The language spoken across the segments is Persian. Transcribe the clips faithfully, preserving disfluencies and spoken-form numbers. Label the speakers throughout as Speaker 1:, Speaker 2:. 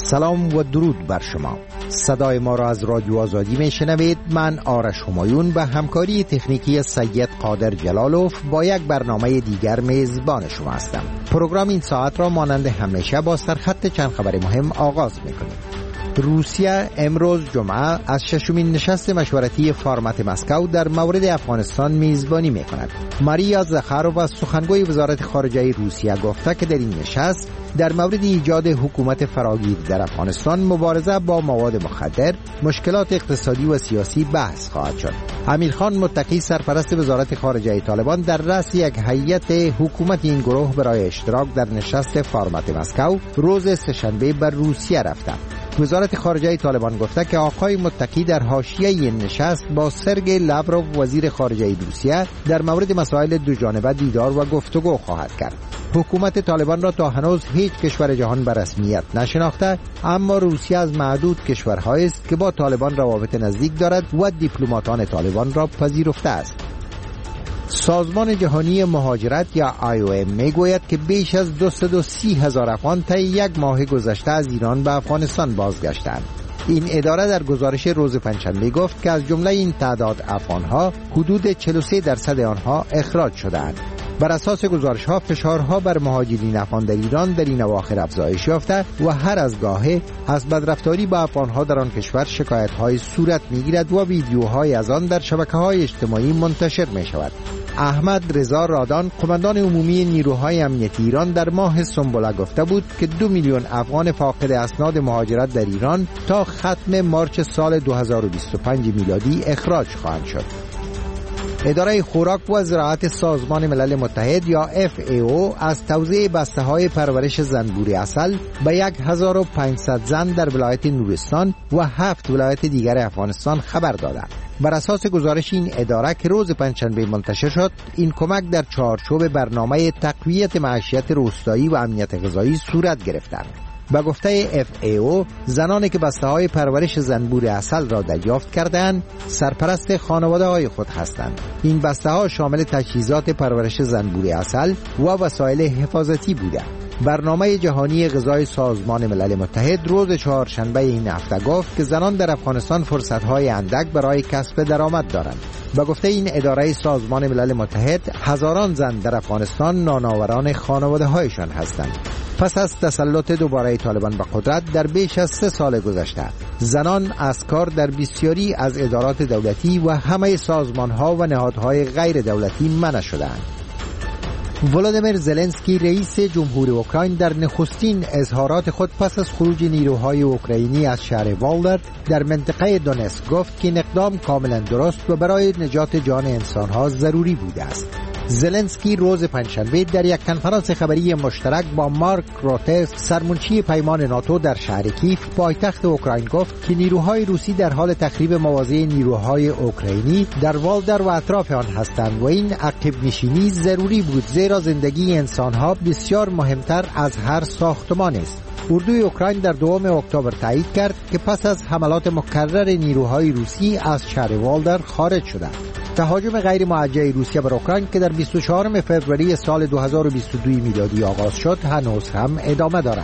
Speaker 1: سلام و درود بر شما. صدای ما را از رادیو آزادی میشنوید. من آرش همایون و همکاری تکنیکی سید قادر جلالوف با یک برنامه دیگر میزبان شما هستم. پروگرام این ساعت را مانند همیشه با سرخط چند خبر مهم آغاز میکنیم. روسیه امروز جمعه از ششمین نشست مشورتی فرمت مسکو در مورد افغانستان میزبانی میکند. ماریا زخارووا سخنگوی وزارت خارجه روسیه گفته که در این نشست در مورد ایجاد حکومت فراگیر در افغانستان، مبارزه با مواد مخدر، مشکلات اقتصادی و سیاسی بحث خواهد شد. امیرخان متقی سرپرست وزارت خارجه طالبان در رأس یک هیئت حکومت این گروه برای اشتراک در نشست فرمت مسکو روز سه‌شنبه بر روسیه رفته. وزارت خارجه طالبان گفته که آقای متقی در حاشیه این نشست با سرگئی لاوروف وزیر خارجه روسیه در مورد مسائل دوجانبه دیدار و گفتگو خواهد کرد. حکومت طالبان را تا هنوز هیچ کشور جهان به رسمیت نشناخته، اما روسیه از معدود کشورهایی است که با طالبان روابط نزدیک دارد و دیپلماتان طالبان را پذیرفته است. سازمان جهانی مهاجرت یا آی او ام میگوید که بیش از دویست و سی هزار افغان طی یک ماه گذشته از ایران به افغانستان بازگشتند. این اداره در گزارش روز پنجشنبه گفت که از جمله این تعداد افغانها حدود چهل و سه درصد آنها اخراج شدند. بر اساس گزارش‌ها فشارها بر مهاجرین افغان در ایران در این اواخر افزایش یافته و هر از گاهی از بدرفتاری با افغانها در آن کشور شکایت‌های صورت می‌گیرد و ویدیوهای از آن در شبکه‌های اجتماعی منتشر می‌شود. احمد رضا رادان، قماندان عمومی نیروهای امنیتی ایران، در ماه سنبله گفته بود که دو میلیون افغان فاقد اسناد مهاجرت در ایران تا ختم مارچ سال دو هزار و بیست و پنج میلادی اخراج خواهند شد. اداره خوراک و زراعت سازمان ملل متحد یا اف ای او از توزیع بسته‌های پرورش زنبور عسل به یک هزار و پانصد زن در ولایت نورستان و هفت ولایت دیگر افغانستان خبر داده. بر اساس گزارش این اداره که روز پنجشنبه منتشر شد، این کمک در چارچوب برنامه تقویت معیشت روستایی و امنیت غذایی صورت گرفته. به گفته اف ای او، زنانی که بسته‌های پرورش زنبور عسل را دریافت کردند سرپرست خانواده‌های خود هستند. این بسته‌ها شامل تجهیزات پرورش زنبور عسل و وسایل حفاظتی بوده. برنامه جهانی غذای سازمان ملل متحد روز چهارشنبه این هفته گفت که زنان در افغانستان فرصت‌های اندک برای کسب درآمد دارند. به گفته این اداره سازمان ملل متحد، هزاران زن در افغانستان نانآوران خانواده‌هایشان هستند. پس از تسلط دوباره طالبان به قدرت در بیش از سه سال گذشته، زنان از کار در بسیاری از ادارات دولتی و همه سازمان‌ها و نهادهای غیر دولتی منع شدند. ولادیمیر زلنسکی رئیس جمهور اوکراین در نخستین اظهارات خود پس از خروج نیروهای اوکراینی از شهر والدر در منطقه دونتسک گفت که این اقدام کاملا درست و برای نجات جان انسانها ضروری بوده است. زلنسکی روز پنجشنبه در یک کنفرانس خبری مشترک با مارک روته، سرمنشی پیمان ناتو در شهر کیف پایتخت اوکراین گفت که نیروهای روسی در حال تخریب مواضع نیروهای اوکراینی در والدر و اطراف آن هستند و این عقب نشینی ضروری بود، زیرا زندگی انسانها بسیار مهمتر از هر ساختمان است. اردوی اوکراین در دوم اکتبر تایید کرد که پس از حملات مکرر نیروهای روسی از شهر والدر خارج شدند. تهاجم غیر موجه روسیه بر اوکراین که در بیست و چهارم فوریه سال دو هزار و بیست و دو میلادی آغاز شد هنوز هم ادامه دارد.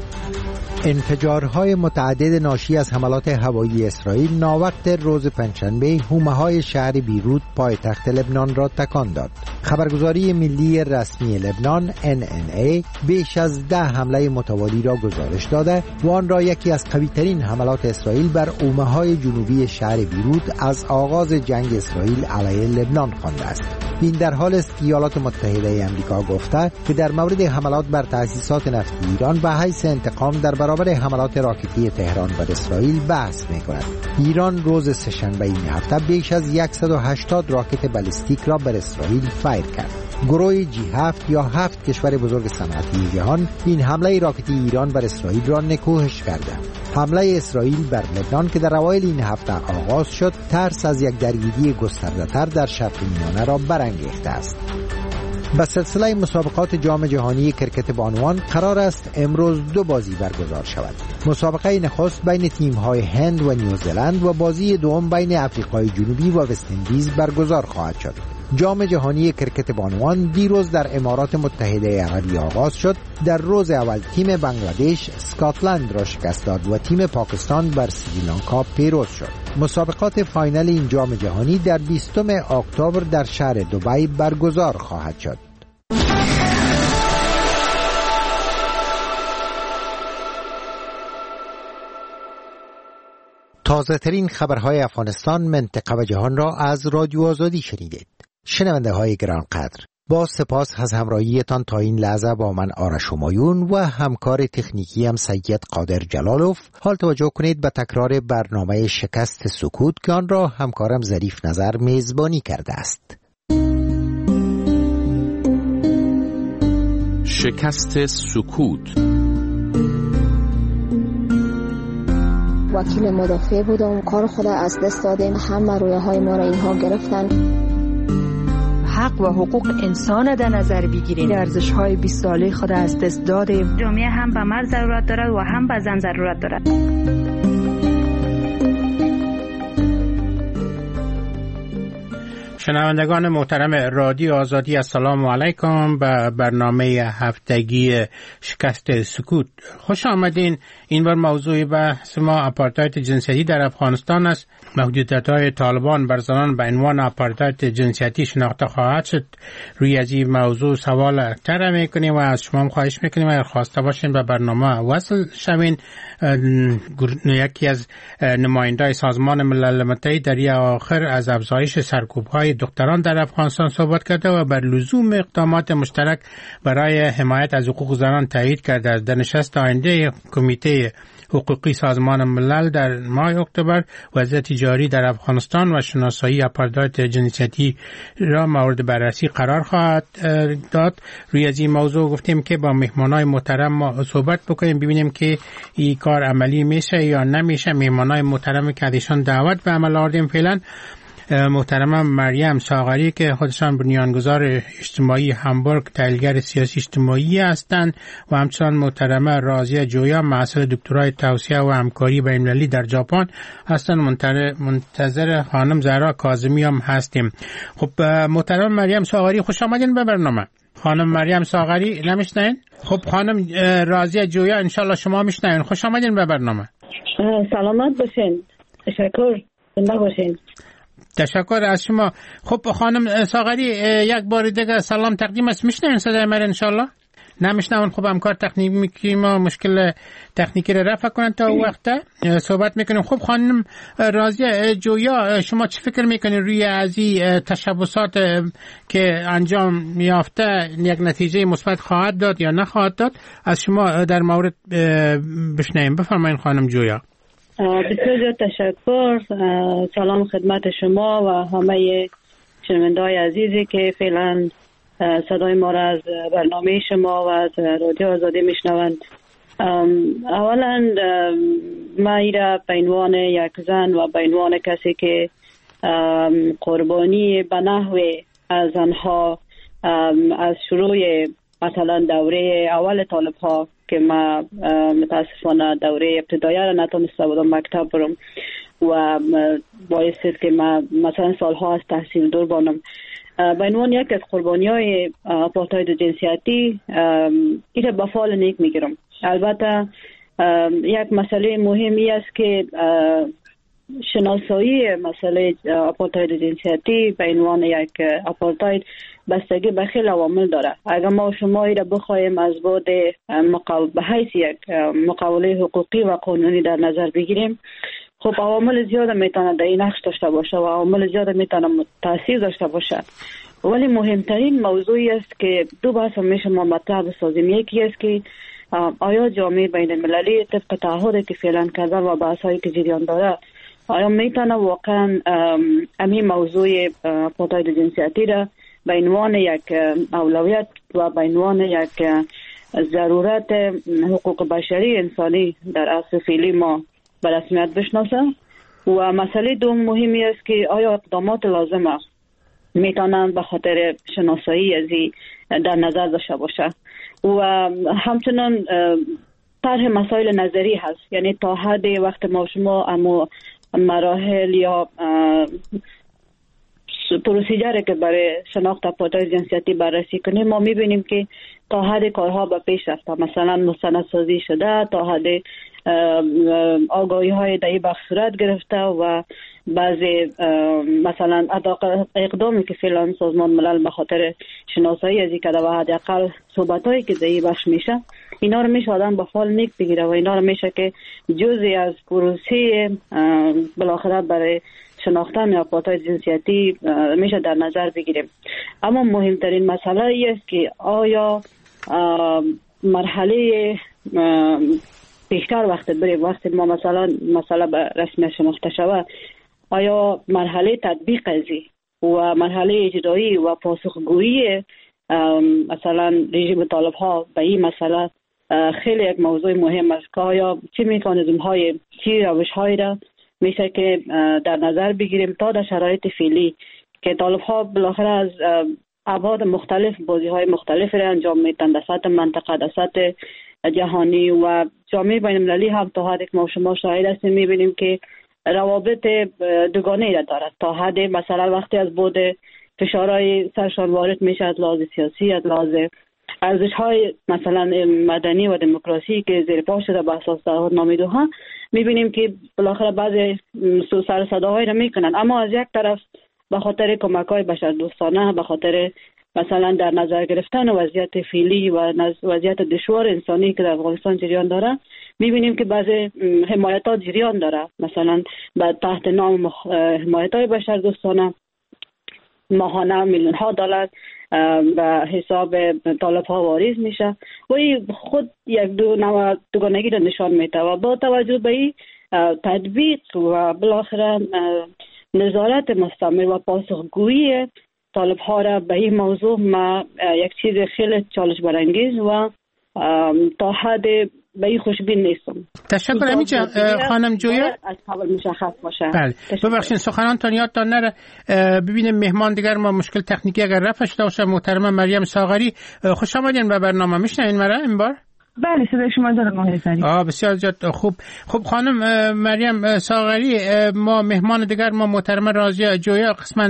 Speaker 1: انفجارهای متعدد ناشی از حملات هوایی اسرائیل ناوقت روز پنجشنبه حومه‌های شهر بیروت پایتخت لبنان را تکان داد. خبرگزاری ملی رسمی لبنان ان ان ای بیش از ده حمله متوالی را گزارش داده و آن را یکی از قوی‌ترین حملات اسرائیل بر حومه‌های جنوبی شهر بیروت از آغاز جنگ اسرائیل علیه لبنان خوانده است. این در حال است که ایالات متحده آمریکا گفته که در مورد حملات بر تأسیسات نفتی ایران به حیث انتقام در برابر حملات راکتی تهران بر اسرائیل بحث می‌کند. ایران روز سه‌شنبه این هفته بیش از صد و هشتاد راکت بالستیک را بر اسرائیل فایر کرد. گروه جی هفت یا هفت کشور بزرگ صنعتی جهان این حمله راکتی ایران بر اسرائیل را نکوهش کرده. حمله اسرائیل بر لبنان که در اوایل این هفته آغاز شد، ترس از یک درگیری گسترده‌تر در شرق میانه را برانگیخته است. به سلسله مسابقات جام جهانی کرکت بانوان قرار است امروز دو بازی برگزار شود. مسابقه نخست بین تیم‌های هند و نیوزلند و بازی دوم بین آفریقای جنوبی و وست اندیز برگزار خواهد شد. جام جهانی کرکت بانوان دیروز در امارات متحده عربی آغاز شد. در روز اول تیم بنگلادش اسکاتلند را شکست داد و تیم پاکستان بر سریلانکا پیروز شد. مسابقات فاینال این جام جهانی در بیستم اکتبر در شهر دبی برگزار خواهد شد. تازه ترین خبرهای افغانستان، منطقه و جهان را از رادیو آزادی شنیدید. شنونده های گرانقدر، با سپاس از همراهیتان تا این لحظه با من آرش همایون و همکار تکنیکی هم سید قادر جلالوف. حال توجه کنید به تکرار برنامه شکست سکوت که آن را همکارم ظریف نظر میزبانی کرده است.
Speaker 2: شکست سکوت.
Speaker 3: وکیل مدافع بودم، کار خود از دست دادیم، همه رویه های ما را اینها گرفتن.
Speaker 4: حق و حقوق انسان در نظر بگیریم، ارزش های بیست ساله خود از دست دادیم.
Speaker 5: جامعه هم به مرد ضرورت دارد و هم به زن ضرورت دارد.
Speaker 6: شنوندگان محترم رادیو آزادی، السلام علیکم. به برنامه هفتگی شکست سکوت خوش آمدین. این بار موضوع بحث ما آپارتاید جنسیتی در افغانستان است. محدودیت‌های طالبان بر زنان به عنوان آپارتاید جنسیتی شناخته خواهد شد. روی از این موضوع سوال طرح می‌کنیم و از شما خواهش می‌کنیم اگر خواسته باشین به برنامه وصل شوین. یکی از نماینده‌های سازمان ملل متحد در یک آخر از افزایش سرکوب‌های دختران در افغانستان صحبت کرده و بر لزوم اقدامات مشترک برای حمایت از حقوق زنان تایید کرده است. در نشست آینده کمیته حقوقی سازمان ملل در ماه اکتبر وضعیت جاری در افغانستان و شناسایی آپارتاید جنسیتی را مورد بررسی قرار خواهد داد. روی از این موضوع گفتیم که با مهمانای محترم ما صحبت بکنیم، ببینیم که این کار عملی میشه یا نمیشه. مهمانای محترم که ازشان دعوت به عمل آوردیم فعلا محترم مریم ساغری که خودشان بنیانگذار اجتماعی همبورگ، تحلیلگر سیاسی اجتماعی هستند، و همچنان محترم رازیه جویا، محصل دکترای توسعه و همکاری بین‌المللی در ژاپن هستند. منتظر خانم زهرا کاظمی هم هستیم. خب محترم مریم ساغری خوش آمدین به برنامه. خانم مریم ساغری نمیشنین؟ خب خانم رازیه جویا انشالله شما میشنین. خوش آمدین به برنامه.
Speaker 7: سلامت باشین. تشکر. زنده باشین.
Speaker 6: تشکر از شما. خب خانم ساغری یک بار دیگه سلام تقدیم است. میشنوین صدای من انشالله؟ نمیشنون. خب همکار تکنیکی ما مشکل تکنیکی رو رفع کنن تا وقت صحبت میکنیم. خب خانم رازیه جویا، شما چی فکر میکنین روی از این تشبسات که انجام یافته یک نتیجه مثبت خواهد داد یا نخواهد داد؟ از شما در مورد بشنویم. بفرمایید خانم جویا.
Speaker 7: بسیار تشکر. سلام خدمت شما و همه شنونده‌های عزیزی که فعلا صدای ما را از برنامه شما و از رادیو آزادی میشنوند. اولا ما ایرا به عنوان یک زن و به عنوان کسی که قربانی به نحو از آنها از شروع مثلا دوره اول طالب ها که ما متاسفانه دوره ابتدایی را نتونسته بودم مکتب برم و باعث است که ما مثلا سالها از تحصیل دور بانم. به عنوان یک از قربانی های آپارتاید جنسیتی این به فال نیک میگیرم. البته یک مسئله مهمی است که شناسایی مسئله آپارتاید جنسیتی به عنوان یک آپارتاید بستگی به خیلی عوامل داره. اگر ما شما را بخوایم از بعد به حیث یک مقاوله حقوقی و قانونی در نظر بگیریم، خب عوامل زیاد میتونه در این نقش داشته باشه و عوامل زیاد میتونه تاثیر داشته باشه، ولی مهمترین موضوعی است که دو بحث همیشه ما مطرح بسازیم. یکی است که آیا جامعه بین المللی طبق تعهدی که فعلا کرده و بحثایی که جریان داره آیا میتونه واقعا همین موضوع آپارتاید جنسیتی را به عنوان یک اولویت و به عنوان یک ضرورت حقوق بشری انسانی در عصر فعلی ما به رسمیت بشناسه؟ و مسئله دوم مهمی است که آیا اقدامات لازمه میتونن به خاطر شناسایی ازی در نظر داشته باشه؟ و همچنان طرح مسائل نظری هست، یعنی تا حد وقت ما شما اما مراحل یا پروسیجری که برای شناخت آپارتاید جنسیتی بررسی کنیم ما میبینیم که تا حد کارها به پیش رفته. مثلا مستندسازی شده، تا حد آگاهی های در این بخش صورت گرفته و بعضی مثلا اقدامی که فعلا سازمان ملل به خاطر شناسایی از این کده و حداقل صحبت هایی که در این بخش میشه اینا رو میشه آدم با فال نیک بگیره و اینا رو میشه که جزئی از پروسه بالاخره برای شناختن آپارتاید جنسیتی میشه در نظر بگیریم. اما مهمترین مسئله ای است که آیا مرحله پیشتر وقت بریم وقتی ما مثلا مسئله به رسمیت شناخته شود آیا مرحله تطبیق ازی و مرحله اجرایی و پاسخگویی مثلا رژیم طالب ها به این مسئله خیلی یک موضوع مهم است که آیا چه مکانیزم های چه روش هایی را میشه که در نظر بگیریم تا در شرایط فعلی که طالب ها بالاخره از ابعاد مختلف بازی های مختلف را انجام میدن در سطح منطقه در سطح جهانی و جامعه بین المللی هم تا حدی که ما شما شاهد هستیم میبینیم که روابط دوگانه را دارد. تا حد مثلا وقتی از بود فشارهای سرشان وارد میشه از لحاظ سیاسی از لحاظ ارزش‌های مثلا مدنی و دموکراسی که زیر پا شده به اساس تعهدنامه دوحه میبینیم که بالاخره بعضی سر صداهایی را میکنن اما از یک طرف به خاطر کمک‌های بشردوستانه به خاطر مثلا در نظر گرفتن وضعیت فعلی و وضعیت دشوار انسانی که در افغانستان جریان داره میبینیم که بعضی حمایتات جریان داره مثلا بعد تحت نام حمایت‌های بشردوستانه ماهانه میلیون ها دلار به حساب طالب ها واریز میشه و این خود یک دو نوع دوگانگی را نشان میده و با توجه به این تطبیق و بالاخره نظارت مستمر و پاسخگویی طالب ها را به این موضوع ما یک چیز خیلی چالش برانگیز و تا حد به این خوشبین نیستم.
Speaker 6: تشکر امیجا خانم جویا
Speaker 7: از قبل مشخص باشه.
Speaker 6: بله ببخشید سخنانتان یادتان نره ببینیم مهمان دیگر ما مشکل تکنیکی اگر رفع شده باشه محترمه مریم ساغری خوش آمدین به برنامه. میشنوین مرا این بار؟
Speaker 8: بله صدای شما دارم آقای سری.
Speaker 6: آه بسیار زیاد خوب. خب خانم مریم ساغری ما مهمان دیگر ما محترمه راضیه جویا قسما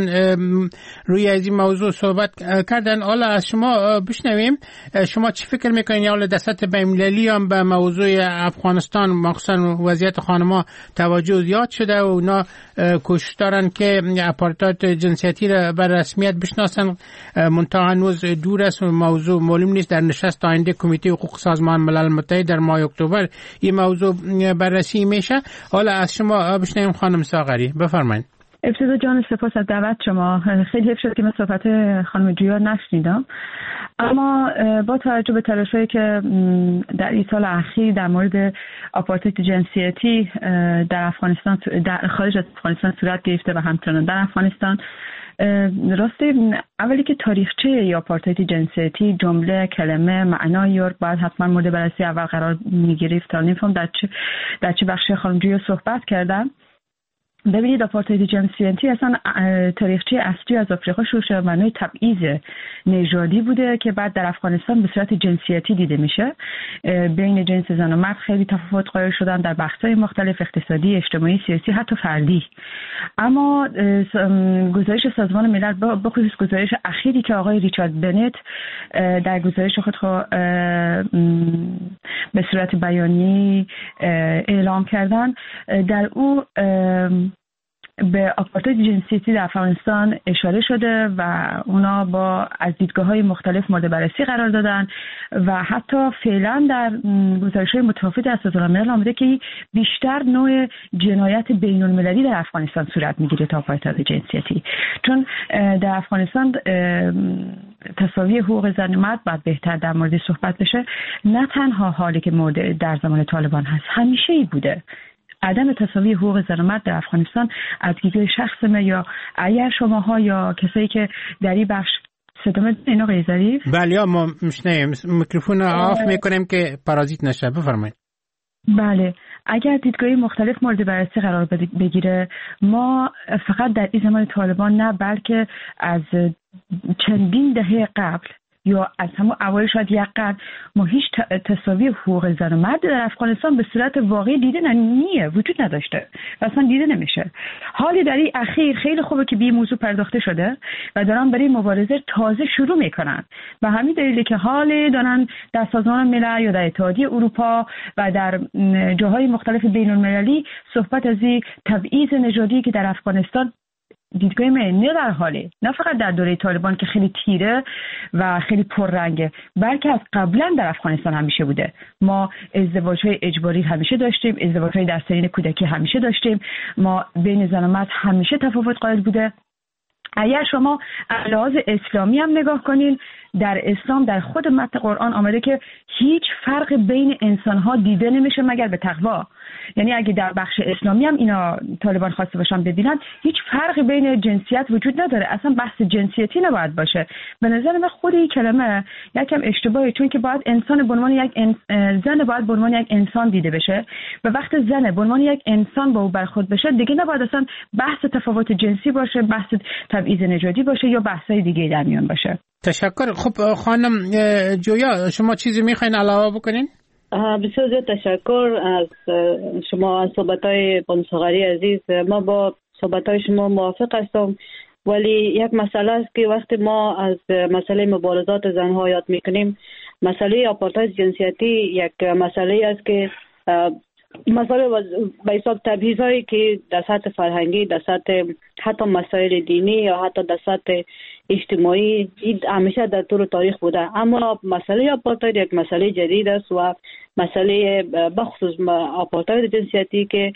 Speaker 6: روی از این موضوع صحبت کردن. حالا از شما بشنویم شما چی فکر میکنین حالا دست بین‌المللی هم به موضوع افغانستان مخصوصا وضعیت خانم‌ها توجه زیاد شده و اونا کوشش دارن که آپارتاید جنسیتی را بر رسمیت بشناسن منتها هنوز دور است و موضوع معلوم نیست. در نشست آینده کمیته حقوق سازمان ملل متحد در ماه اکتبر این موضوع بررسی میشه. حالا از شما بشنویم خانم ساغری بفرمایید.
Speaker 8: ابتدا جان سپاس از دعوت شما. خیلی حیف شد که من صحبت خانم جویا نشنیدم اما با توجه به تلاشایی که در این سال اخیر در مورد آپارتاید جنسیتی در افغانستان در خارج از افغانستان صورت گرفته و همچنان در افغانستان راستی اولی که تاریخچه یا آپارتاید جنسیتی جمله کلمه معنای یورک باید حتما مورد بررسی اول قرار میگرفت تا نفهم در چه در چه بخشی خانم جویا صحبت کردم. ببینید آپارتاید جنسیتی اصلا تاریخچه اصلی از آفریقا شروع شده معنای تبعیض نژادی بوده که بعد در افغانستان به صورت جنسیتی دیده میشه. بین جنس زن و مرد خیلی تفاوت قائل شدن در بخش‌های مختلف اقتصادی، اجتماعی، سیاسی، حتی فردی. اما گزارش سازمان ملل به خصوص گزارش اخیری که آقای ریچارد بنت در گزارش خود به صورت بیانی اعلام کردن در او به آپارتاید جنسیتی در افغانستان اشاره شده و اونا با از دیدگاه‌های مختلف مورد بررسی قرار دادن و حتی فعلا در گزارش‌های متفاوت از سازمان ملل آمده که بیشتر نوع جنایت بین‌المللی در افغانستان صورت می‌گیره تا آپارتاید جنسیتی، چون در افغانستان تساوی حقوق زن و مرد باید بهتر در مورد صحبت بشه. نه تنها حالی که مورد در زمان طالبان هست، همیشه‌ای بوده. عدم تساوی حقوق زن و مرد در افغانستان از دیدگاه شخص ما یا اگر شماها یا کسایی که در این بخش صدامت این آقای ظریف
Speaker 6: بله ما میشنیم میکروفون آف میکنیم که پارازیت نشه بفرمایید.
Speaker 8: بله اگر دیدگاهی مختلف مورد بررسی قرار بگیره ما فقط در این زمان طالبان نه بلکه از چندین دهه قبل یا از همون اول شاید یک قرن ما هیچ تساوی حقوق زن و مرد در افغانستان به صورت واقعی دیده نمیه، وجود نداشته، اصلا دیده نمیشه. حالی در این اخیر خیلی خوبه که به این موضوع پرداخته شده و دارن برای مبارزه تازه شروع میکنن. به همین دلیله که حالی دارن در سازمان ملل یا در اتحادیه اروپا و در جاهای مختلف بین المللی صحبت از این تبعیض نژادی که در افغانستان دیدگاه من نه در حاله، نه فقط در دوره طالبان که خیلی تیره و خیلی پررنگه، بلکه از قبلا در افغانستان همیشه بوده. ما ازدواج‌های اجباری همیشه داشتیم، ازدواج‌های در سنین کودکی همیشه داشتیم، ما بین زن و مرد همیشه تفاوت قائل بوده. اگر شما لحاظ اسلامی هم نگاه کنین، در اسلام در خود متن قرآن آمده که هیچ فرق بین انسان‌ها دیده نمیشه مگر به تقوا. یعنی اگه در بخش اسلامی هم اینا طالبان خواسته باشن ببینن، هیچ فرق بین جنسیت وجود نداره، اصلا بحث جنسیتی نباید باشه. به نظر من خود این کلمه یکم اشتباهه، چون که باید انسان به عنوان یک انس... زن باید به عنوان یک انسان دیده بشه و وقت زن به عنوان یک انسان با او برخورد بشه دیگه نباید اصلا بحث تفاوت جنسی باشه، بحث تبعیض نژادی باشه یا بحثای دیگه در میان باشه.
Speaker 6: تشکر. خب خانم جویا، شما چیزی میخواین علاوه بکنین؟
Speaker 7: بسیار زیاد تشکر از شما، از صحبت‌های بانو ساغری عزیز. ما با صحبت‌های شما موافق هستم، ولی یک مسئله است که وقتی ما از مسئله مبارزات زنها یاد میکنیم، مسئله آپارتاید جنسیتی یک مسئله است که مسئله به حساب تبعیض‌هایی که در سطح فرهنگی، در سطح حتی مسائل دینی یا حتی در سطح اجتماعی همیشه در طول تاریخ بوده. اما مسئله آپارتاید یک مسئله جدید است و مسئله بخصوص آپارتاید جنسیتی که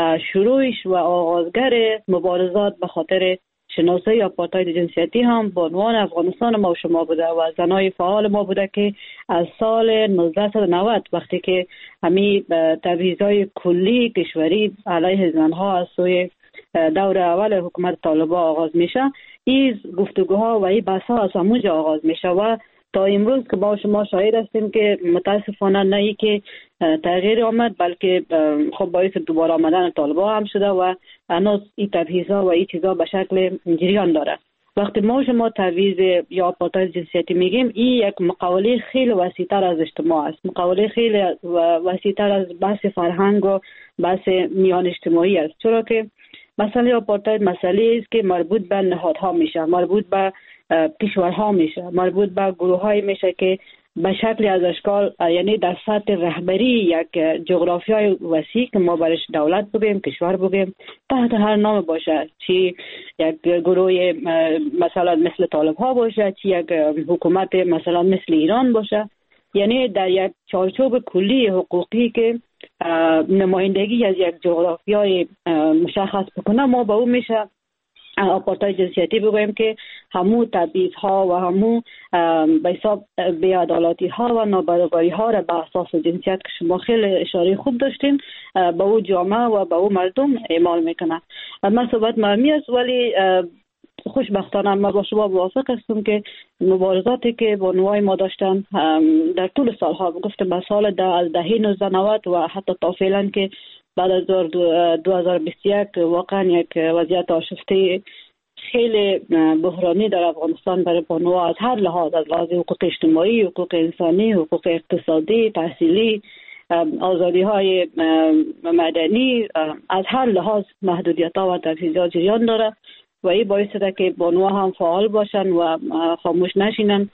Speaker 7: شروعش و آغازگر مبارزات به خاطر شناسایی آپارتاید جنسیتی هم به عنوان افغانستان ما و شما بوده و زنای فعال ما بوده که از سال نوزده و نود وقتی که همین تبعیض‌های کلی کشوری علیه زنها از سوی دور اول حکومت طالبان آغاز میشه، این گفتگوها و این بحث‌ها از همونجا آغاز میشه و تا امروز که با شما شاهد هستیم که متاسفانه نه ای که تغییر آمد، بلکه خب باعث دوباره آمدن طالبان هم شده و هنوز این تبعیض‌ها و این چیزا به شکل جریان داره. وقتی ما شما تبعیض یا آپارتاید جنسیتی میگیم، این یک مقوله خیلی وسیع‌تر از اجتماع است، مقوله خیلی وسیع‌تر از بحث فرهنگ و بحث میان اجتماعی است، چرا که مسئله آپارتاید مسئله است که مربوط به نهادها میشه، مربوط به کشورها میشه، مربوط به گروه‌های میشه که به شکل از اشکال، یعنی در سطح رهبری یک جغرافیای وسیع که ما برش دولت بگیم، کشور بگیم، تحت هر نام باشه، چی یک گروه مثلا مثل طالب ها باشه، چی یک حکومت مثلا مثل ایران باشه، یعنی در یک چارچوب کلی حقوقی که نمایندگی از یک جغرافیای مشخص بکنه، ما با اون میشه آپارتاید جنسیتی بگوییم که همو تبعیض‌ها و همو به حساب بی‌عدالتی ها و نابرابری ها را به اساس جنسیت که شما خیلی اشاره خوب داشتین به او جامعه و به او مردم اعمال میکنه. من صحبت مهمی است، ولی خوشبختانه من با شما موافق هستم که مبارزاتی که بانوای ما داشتن در طول سالها، گفتم به سال ده از دهه نوزده نود و حتی تا فعلا که بعد از دو هزار و بیست و یک واقعا یک وضعیت آشفته خیلی بحرانی در افغانستان برای بانوها از هر لحاظ، از لحاظ حقوق اجتماعی، حقوق انسانی، حقوق اقتصادی، تحصیلی، آزادی های مدنی، از هر لحاظ محدودیت ها و تبعیضات جریان داره و این باعث شده که بانوها هم فعال باشن و خاموش نشینن،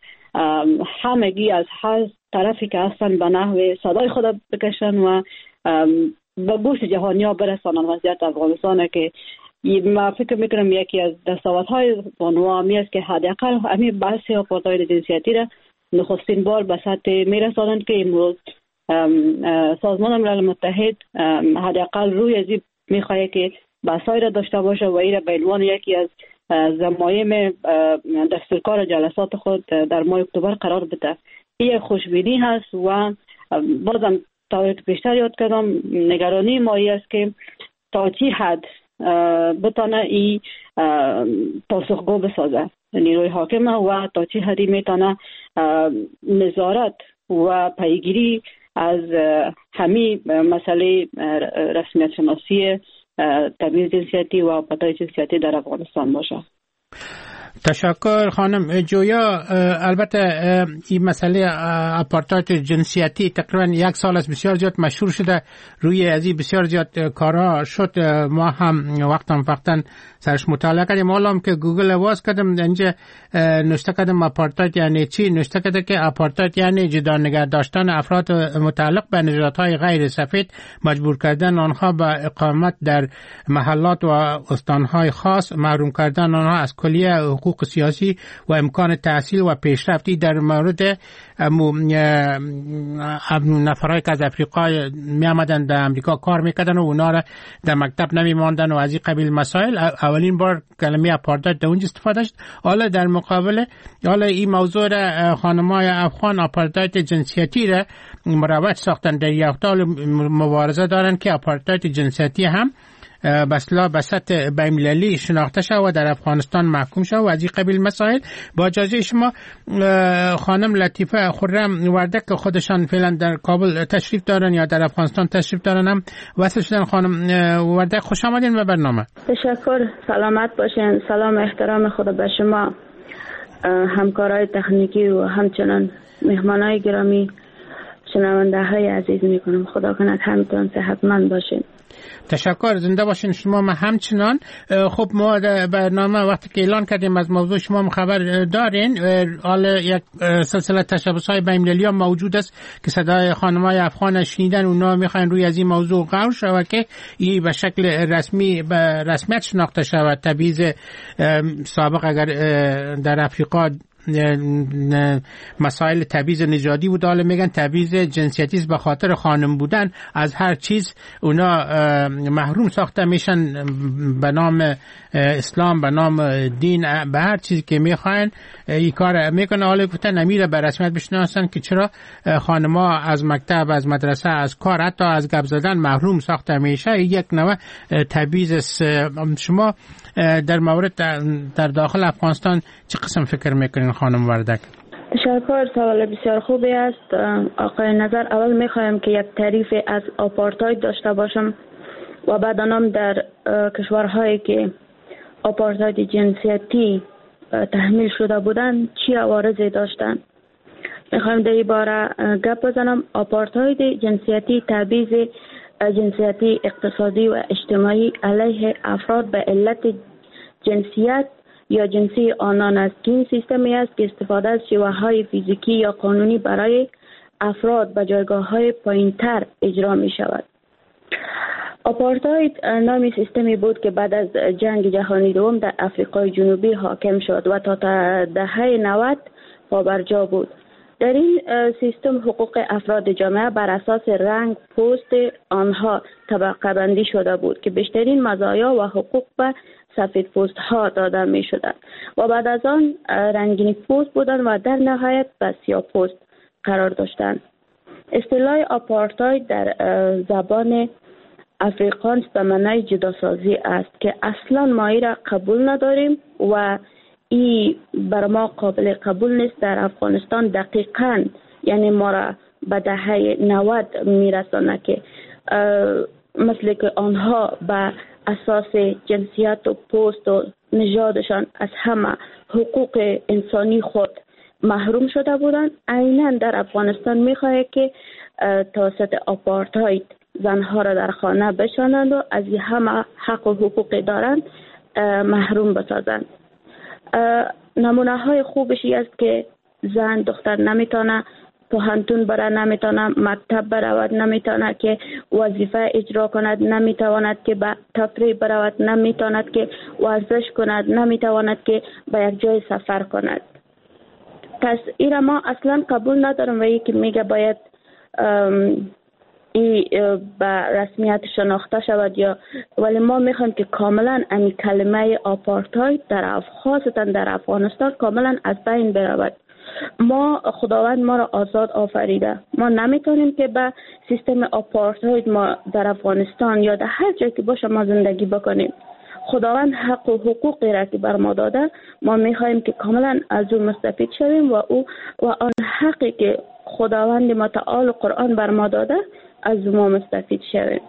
Speaker 7: همگی از هر طرفی که هستن به نحو صدای خود بکشن و به گوش جهانی ها برسانن وضعیت افغانستان که ما فکر میکنم یکی از دستاوردهای بانوها همی است که حداقل همین بحث آپارتاید جنسیتی را نخستین بار به سطح میرسانند که امروز سازمان ملل متحد حداقل روی از این میخواهد که بحثایی را داشته باشه و این را به عنوان یکی از ضمایم دستورکار جلسات خود در ماه اکتبر قرار بده. این خوشبینی هست و بازم تا بیشتر یاد کردم نگرانی مایی است که تا چی حد بتانه ای پاسخگو بسازه نیروی حاکمه و تا چی حدی میتونه نظارت و پیگیری از همین مسئله رسمیت شناسی تبعیض جنسیتی و آپارتاید جنسیتی در افغانستان باشه.
Speaker 6: تشکر خانم جویا. البته این مسئله آپارتاید جنسیتی تقریبا یک سال است بسیار زیاد مشهور شده، روی ازی بسیار زیاد کارها شد. ما هم وقتا وقتا سرش مطالعه کردیم. حالا که گوگل واز کردم اینجا نوشته کردم آپارتاید یعنی چی، نوشته کرده که آپارتاید یعنی جدا نگه داشتن افراد متعلق به نژادهای غیر سفید، مجبور کردن آنها به اقامت در محلات و استانهای خاص، محروم کردن آنها از کلیه حقوق سیاسی و امکان تحصیل و پیشرفتی. در مورد نفرهایی که از افریقا می آمدن در امریکا کار میکردن و اونا را در مکتب نمی ماندن و از این قبیل مسائل، اولین بار کلمه آپارتاید در اونجا استفاده شد. حالا در مقابل حالا این موضوع را خانمای افغان آپارتاید جنسیتی را مروج ساختن، در یختال مبارزه دارن که آپارتاید جنسیتی هم بسلا به سطح بین‌المللی شناخته شد و در افغانستان محکوم شد و از این قبیل مسائل. با اجازه شما خانم لطیفه خرم وردک که خودشان فعلا در کابل تشریف دارن یا در افغانستان تشریف دارن هم وصل شدن. خانم وردک خوش آمدین به برنامه.
Speaker 9: تشکر، سلامت باشین. سلام احترام خدا به شما، همکارای تکنیکی و همچنان مهمانای گرامی، شنونده های عزیز میکنم. خدا کند همتون صحتمند باشین.
Speaker 6: تشکر، زنده باشین شما. ما همچنان. خب ما در برنامه وقتی که اعلان کردیم از موضوع شما خبر دارین، حالا یک سلسله تشبس‌های بین‌المللی موجود است که صدای خانم‌های افغان شنیدن، اونا میخواین روی از این موضوع غور شود که این به شکل رسمی به رسمیت شناخته شود. تبعیض سابق اگر در افریقا مسائل تبعیض نژادی بود، حالا میگن تبعیض جنسیتی است، به خاطر خانم بودن از هر چیز اونا محروم ساخته میشن، به نام اسلام، به نام دین، به هر چیزی که میخواین این کار میکنه. حالا گفتن نمیره به رسمیت بشناسن که چرا خانم‌ها از مکتب، از مدرسه، از کار، حتی از گپ زدن محروم ساخته میشه. یک نوع تبعیض است. شما در مورد در داخل افغانستان چه قسم فکر میکنین خانم وردک؟
Speaker 9: تشکر، سوال بسیار خوبی است آقای نظر. اول میخوایم که یک تعریف از آپارتاید داشته باشم و بعد آنم در کشورهایی که آپارتاید جنسیتی تحمیل شده بودند چی عوارضی داشتند. میخوایم در این باره گپ بزنم. آپارتاید جنسیتی تبعیض جنسیتی اقتصادی و اجتماعی علیه افراد به علت جنسیت یا جنسی آنان است که این سیستمی است که استفاده از شیوه‌های فیزیکی یا قانونی برای افراد به جایگاه‌های پایین‌تر اجرا می شود. آپارتاید نامی سیستمی بود که بعد از جنگ جهانی دوم در آفریقای جنوبی حاکم شد و تا دهه نود پابرجا بود. در این سیستم حقوق افراد جامعه بر اساس رنگ پوست آنها طبقه بندی شده بود که بیشترین مزایا و حقوق به سفید پوست ها داده می شدند و بعد از آن رنگین پوست بودند و در نهایت به سیاه پوست قرار داشتند. اصطلاح آپارتاید در زبان افریقانس به معنای جداسازی است که اصلا ما ای را قبول نداریم و ای بر ما قابل قبول نیست. در افغانستان دقیقاً یعنی ما را به دهه نود میرسانه که مثل که آنها به اساس جنسیت و پوست و نژادشان از همه حقوق انسانی خود محروم شده بودند، عیناً در افغانستان میخواهد که توسط آپارتاید زنها را در خانه بشانند و از همه حق و حقوق دارند محروم بسازند. نمونه های خوبشی است که زن دختر نمیتونه پوهنتون بره، نمیتونه مکتب برود، نمیتونه که وظیفه اجرا کند، نمیتواند که به تفریح برود، نمیتواند که ورزش کند، نمیتواند که به یک جای سفر کند. پس این ما اصلا قبول ندارم و یکی میگه باید ای به رسمیت شناخته شود یا، ولی ما میخوایم که کاملا این کلمه آپارتاید در خاصتا در افغانستان کاملا از بین برود. ما خداوند ما را آزاد آفریده، ما نمیتونیم که به سیستم آپارتاید ما در افغانستان یا در هر جایی که باشه ما زندگی بکنیم. خداوند حق و حقوقی را که بر ما داده ما میخوایم که کاملا از او مستفید شویم و او و آن حقی که خداوند متعال قرآن بر ما داده از ما مستفید شویم.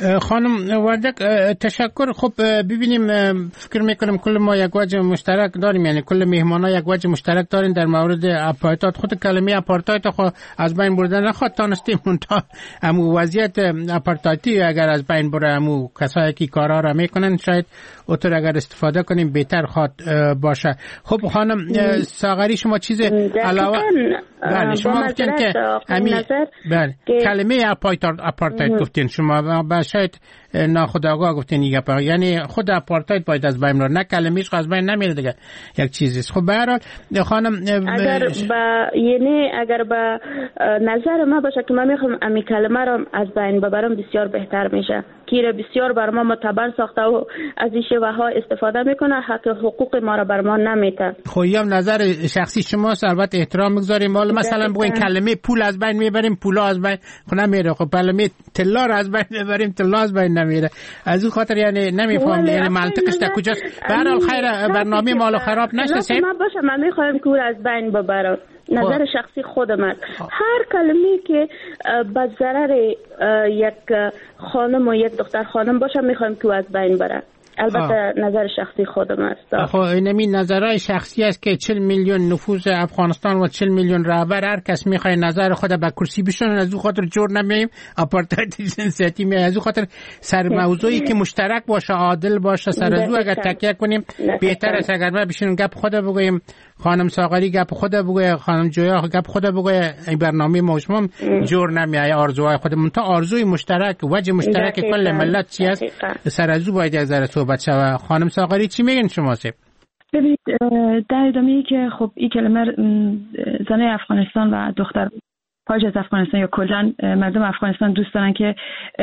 Speaker 6: خانم وردک تشکر. خب ببینیم، فکر میکنم کل ما یک وجه مشترک داریم، یعنی کل مهمان ها یک وجه مشترک دارین در مورد اپارتاید. خود کلمه اپارتاید خو از بین بردن نخواد تانستیم منتها امو وضعیت اپارتایدی اگر از بین بره امو کسایی که کارها را میکنن شاید اوتر اگر استفاده کنیم بهتر خواد باشه. خب خانم ساغری شما چیز علاوه بله شما گفتین که همین بله کلمه اپارتاید گفتین شما با شاید ناخودآگاه گفتین دیگه، یعنی خود اپارتاید باید از بین بره، نه کلمه‌اش از بین نمیره دیگه، یک چیزیست. خب به هر حال خانم
Speaker 9: اگر با یعنی اگر با نظر ما باشه که من میخوام امی کلمه رو از بین ببرم بسیار بهتر میشه، که بسیار بر ما معتبر ساخته و از این شیوه ها استفاده میکنه، حق حقوق ما رو بر ما نمیده.
Speaker 6: خب هم نظر شخصی شما البته احترام میگذاریم. حالا مثلا بگوین کلمه پول از بین میبریم، پولا از بین خب نمیره. خب کلمه طلا رو از بین میبریم، طلا از بین نمیره. از اون خاطر یعنی نمیفهم یعنی منطقش در کجاست. به هر حال خیر برنامه مالو خراب نشه.
Speaker 9: ما باشه من میخوایم که از بین ببرم. نظر شخصی خودم است. هر کلمه‌ای که به ضرر یک خانم و یک دختر خانم باشه میخوایم که از بین بره. البته آه. نظر شخصی خودم است.
Speaker 6: خب این نظرهای شخصی است که چهل میلیون نفوذ افغانستان و چهل میلیون رهبر هر کس میخواد نظر خود به کرسی بشونه، از اون خاطر جور نمیایم آپارتاید جنسیتی می، از اون خاطر سر موضوعی که مشترک باشه، عادل باشه، سر از اگر تکیه کنیم بهتر است. اگر ما بشینیم گپ خود بگویم، خانم ساغری گپ خود بگویم، خانم جویا گپ خود بگویم، این برنامه ما شما جور نمیای. آرزوهای خودمون تا آرزوی مشترک، وجه مشترک کل ملت چی است، سر از اون باید از نظر صحبت شود. خانم ساغری چی میگن شما؟ سه
Speaker 8: ببینید در ادامه‌ای که خب این کلمه زنای افغانستان و دختر خارج از افغانستان یا کلا مردم افغانستان دوست دارن که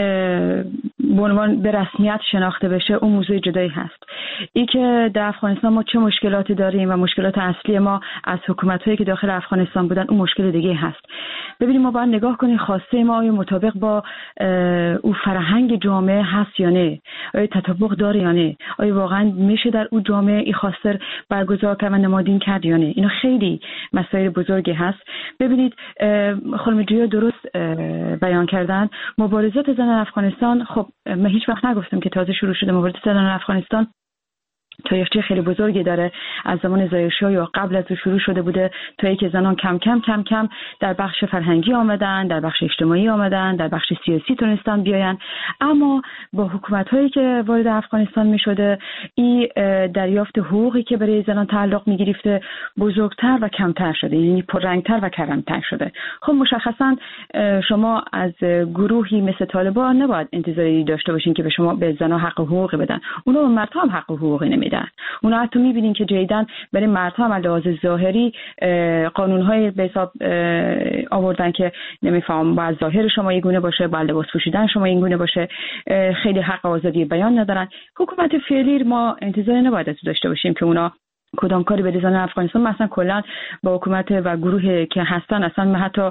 Speaker 8: به عنوان به رسمیت شناخته بشه، اون موضوع جدایی هست. این که در افغانستان ما چه مشکلاتی داریم و مشکلات اصلی ما از حکومت‌هایی که داخل افغانستان بودن اون مشکل دیگه هست. ببینیم ما باید نگاه کنیم خواسته ما آیا مطابق با اون فرهنگ جامعه هست یا نه، آیا تطابق داره یا نه، آیا واقعا میشه در اون جامعه این خواسته برگزار کرد و نمادین کرد یا نه. اینا خیلی مسائل بزرگی هست. ببینید خانم جویا درست بیان کردن، مبارزات زنان افغانستان، خب من هیچ وقت نگفتم که تازه شروع شده. مبارزات زنان افغانستان تاریخچه خیلی بزرگی داره، از زمان ظاهرشاه یا قبل از او شروع شده بوده تا اینکه زنان کم کم کم کم در بخش فرهنگی آمدن، در بخش اجتماعی آمدن، در بخش سیاسی تونستن بیاین. اما با حکومت‌هایی که وارد افغانستان می‌شده، این دریافت حقوقی که برای زنان تعلق می‌گرفته بزرگتر و کمتر شده، یعنی پررنگتر و کلانتر شده. خب مشخصاً شما از گروهی مثل طالبان نباید انتظاری داشته باشین که به شما به زنان حق حقوقی بدن. اونا به مردها هم حق حقوقی نمیدن. اونا حتی میبینین که جدیداً برای مردها هم لحاظ ظاهری قانون‌های به حساب آوردن که نمیفهم باید ظاهر شما یه گونه باشه، باید لباس پوشیدن شما این گونه باشه، خیلی حق آزادی بیان ندارن. حکومت فعلی ما انتظار نباید داشته باشیم که اونا کدام کاری به زنان افغانستان، مثلا کلا با حکومت و گروهی که هستن اصلا من حتی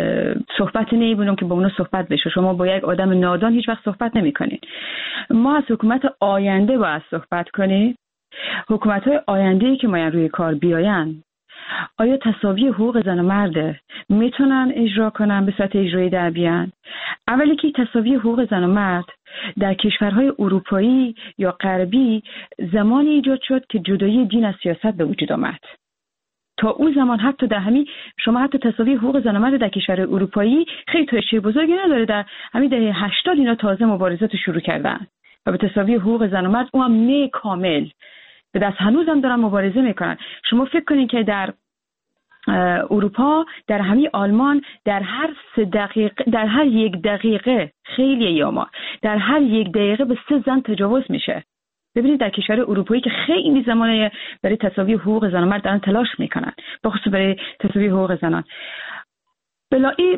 Speaker 8: صحبت نمی‌بینم که با اونا صحبت بشه. شما با یک آدم نادان هیچ وقت صحبت نمی‌کنید. ما از حکومت آینده باید صحبت کنیم. حکومت‌های آینده‌ای که ما روی کار بیاین، آیا تساوی حقوق زن و مرد میتونن اجرا کنن، به صورت اجرایی در بیان؟ اولی که تساوی حقوق زن و مرد در کشورهای اروپایی یا غربی زمانی ایجاد شد که جدایی دین از سیاست به وجود آمد. تا اون زمان حتی در همین شما حتی تساوی حقوق زن و مرد در کشور اروپایی خیلی تاریخچه بزرگی نداره. در همین دهه هشتاد اینا تازه مبارزات شروع کردن و به تساوی حقوق زن و مرد اون هم نه کامل به دست هنوز هم دارن مبارزه میکنن. شما فکر کنید که در اروپا، در همین آلمان، در هر سه دقیقه در هر یک دقیقه خیلی یاما در هر یک دقیقه به سه زن تجاوز میشه. ببینید در کشور اروپایی که خیلی زمانه برای تساوی حقوق زن و مرد دارن تلاش میکنن، بخصوص برای تساوی حقوق زنان. بلایی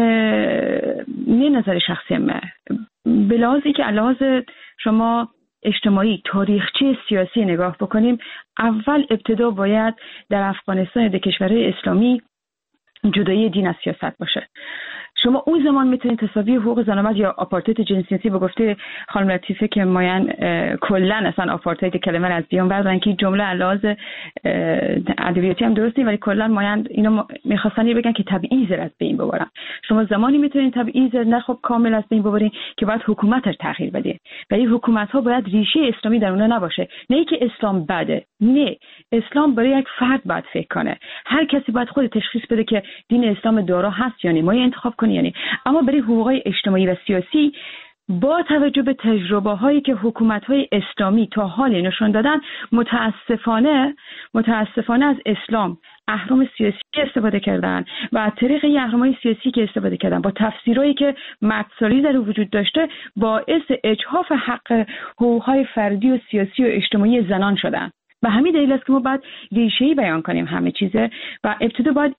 Speaker 8: نه نظر شخصی من، بلازی که علاوه شما اجتماعی تاریخچه سیاسی نگاه بکنیم، اول ابتدا باید در افغانستان در کشورهای اسلامی جدایی دین از سیاست باشه. شما اون زمان میتونید تساوی حقوق زن و مرد یا آپارتاید جنسیتی به گفته خانم لطیفه که ماین کلا اصلا آپارتاید کلمه از بیان بردن که جمله علاوه ادبیاتی هم درسته ولی کلا ماین اینو میخواستن بگن که تبعیض از بین ببرن. شما زمانی میتونید تبعیض نه خب کامل از بین ببرین که باید حکومتش تغییر بده. ولی حکومت ها باید ریشه اسلامی در اونها نباشه. نه اینکه اسلام بده، نه، اسلام برای یک فرد باید فکر کنه. هر کسی باید خود تشخیص بده که دین اسلام دارا هست یا نه، ما انتخاب کنی یعنی. اما برای حقوقای اجتماعی و سیاسی با توجه به تجربه هایی که حکومت های اسلامی تا حال نشون دادن، متاسفانه متاسفانه از اسلام اهرام سیاسی استفاده کردن و از طریق این اهرام‌های سیاسی که استفاده کردن با تفسیرهایی که مردسالاری در وجود داشته باعث اجحاف حق حقوق‌های فردی و سیاسی و اجتماعی زنان شدن. و همین دلیل است که ما باید ریشه‌ای بیان کنیم همه چیزه و ابتدا باید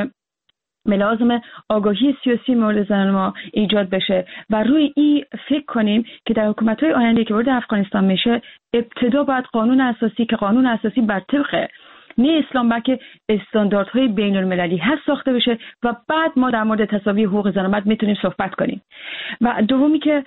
Speaker 8: ملازم آگاهی سیاسی مورد زنان ما ایجاد بشه و روی این فکر کنیم که در حکومت‌های آینده که وارد افغانستان میشه ابتدا باید قانون اساسی که قانون اساسی بر طبق نه اسلام بلکه استانداردهای بین المللی هست ساخته بشه و بعد ما در مورد تساوی حقوق زن و مرد میتونیم صحبت کنیم. و دومی که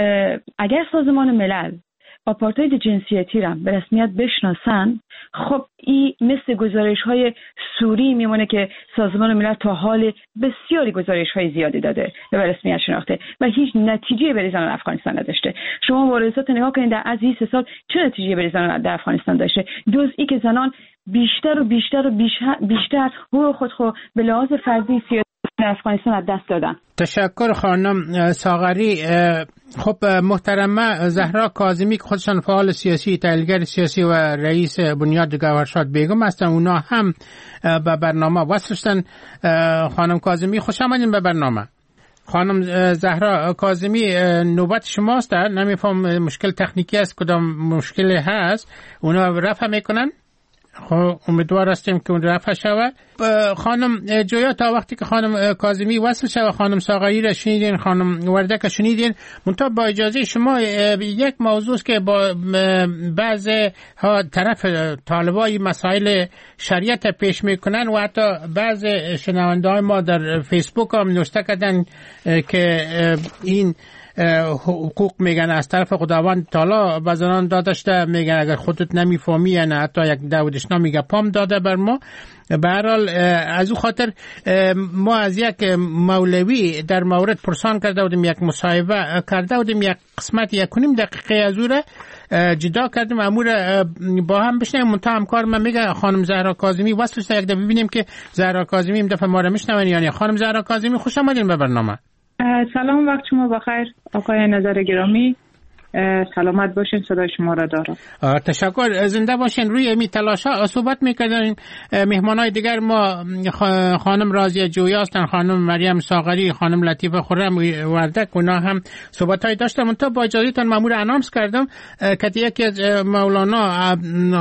Speaker 8: اگر سازمان ملل آپارتاید جنسیتی را به رسمیت بشناسن، خب این مثل گزارش‌های سوری میمونه که سازمان ملل تا حال بسیاری گزارش‌های زیادی داده و به رسمیت شناخته و هیچ نتیجه برای زنان افغانستان نداشته. شما مبارزات نگاه کنید در از این سه سال چه نتیجه برای زنان در افغانستان داشته؟ جز این که زنان بیشتر و بیشتر و بیشتر, بیشتر حقوق خود خود به لحاظ فردی سیاسی در افغانستان از دست دادن.
Speaker 6: تشکر خانم ساغری. خب محترمه زهرا کاظمی که خودشان فعال سیاسی، تحلیلگر سیاسی و رئیس بنیاد گوهرشاد بیگم هستن، اونا هم به برنامه وصل شدن. خانم کاظمی خوش آمدین به برنامه. خانم زهرا کاظمی نوبت شماست. نمیفهم مشکل تکنیکی است، کدام مشکل هست، اونا رفع میکنن. خب امیدوار هستیم که اون رفع شود. خانم جویا تا وقتی که خانم کاظمی وصل شود، خانم ساغری را شنیدین، خانم وردک شنیدین. منتها با اجازه شما یک موضوع که با بعض ها طرف طالبای مسائل شریعت پیش میکنن و حتی بعض شنونده های ما در فیسبوک هم نوشته کردن که این حقوق میگن از طرف خداوند تعالی به زنان داده شده، میگن اگر خودت نمیفهمی یعنی حتی یک داودشنا میگه پام داده بر ما. به هر حال از او خاطر ما از یک مولوی در مورد پرسان کرده بودیم، یک مصاحبه کرده بودیم، یک قسمت یک و نیم دقیقه از او را جدا کردیم، امور با هم بشنیم. منتها همکار من میگه خانم زهرا کاظمی وصل شده، یک دفعه ببینیم که زهرا کاظمی این دفعه ما را میشنون یا نه. خانم زهرا کاظمی خوش آمدین به برنامه.
Speaker 10: سلام، وقت شما بخیر آقای نظر گرامی. سلامت باشین، صدای شما را دارم.
Speaker 6: تشکر، زنده باشین. روی می تلاشا صحبت میکردیم. مهمانای دیگر ما خانم راضیه جویا هستن، خانم مریم ساغری، خانم لطیفه خرم وردک، اونا هم صحبت های داشتم. منتها با اجازهتون مامور انانس کردم که یکی از مولانا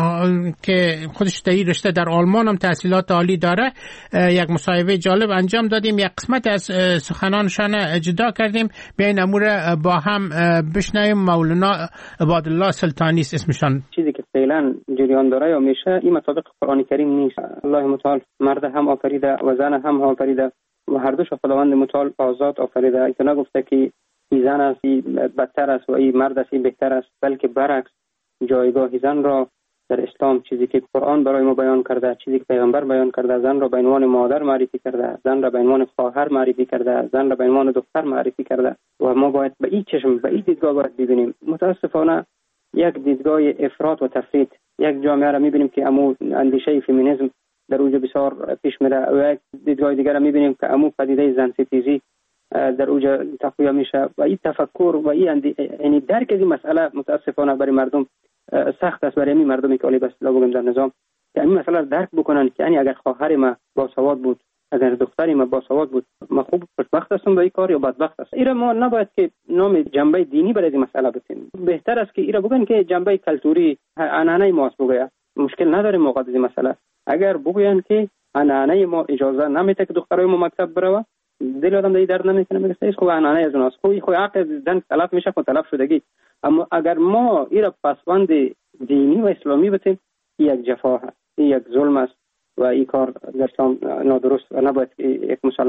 Speaker 6: که خودش در رشته در آلمان هم تحصیلات عالی داره، یک مصاحبه جالب انجام دادیم، یک قسمت از سخنانشان جدا کردیم، بیاین امور با هم بشنویم. مولانا عبادالله سلطانی اسمشان.
Speaker 11: چیزی که فعلا جریان داره یا میشه این مطابق قرآن کریم نیست. الله متعال مرد هم آفریده و زن هم آفریده و هر دوش خداوند متعال آزاد آفریده. اینا نگفته که این زن است بدتر است و این مرد است بهتر است، بلکه برعکس جایگاه زن را در اسلام، چیزی که قرآن برای ما بیان کرده، چیزی که پیغمبر بیان کرده، زن را به عنوان مادر معرفی کرده، زن را به عنوان خواهر معرفی کرده، زن را به عنوان دختر معرفی کرده و ما باید به این چشم، به این دیدگاه باید ببینیم. متاسفانه یک دیدگاه افراط و تفرید، یک جامعه را میبینیم که امو اندیشه فمینیسم در اوج بسیار پیش میره و یک دیدگاه دیگر را میبینیم که امو پدیده زن ستیزی در اوج تقویه میشه و این تفکر و این یعنی درک از این مسئله متاسفانه برای مردم سخت است. برای این مردمی که علی بسلا بگم در نظام که این مسئله رو درک بکنن که یعنی اگر خواهر ما با سواد بود، اگر دختری ما با سواد بود، ما خوب خوشبخت هستم با این کار یا بدبخت است. ایرا ما نباید که نام جنبه دینی برای این مسئله بتیم. بهتر است که ایرا بگن که جنبه کلتوری عنعنه ماست بگه، مشکل نداره موقع از این مسئله. اگر بگوین که عنعنه ما اجازه نمیده که دخترای ما مکتب بره، دل آدم دیگه درد نمیکنه، میگه سیس خوب عنعنه از اوناست، خوبی خو حق زن طلب میشه، خو طلب شدگی. اما اگر ما ایرا پسوند دینی و اسلامی بتیم، یک جفا هست، یک ظلم است و این کار در اسلام نادرست و نباید یک مسلمان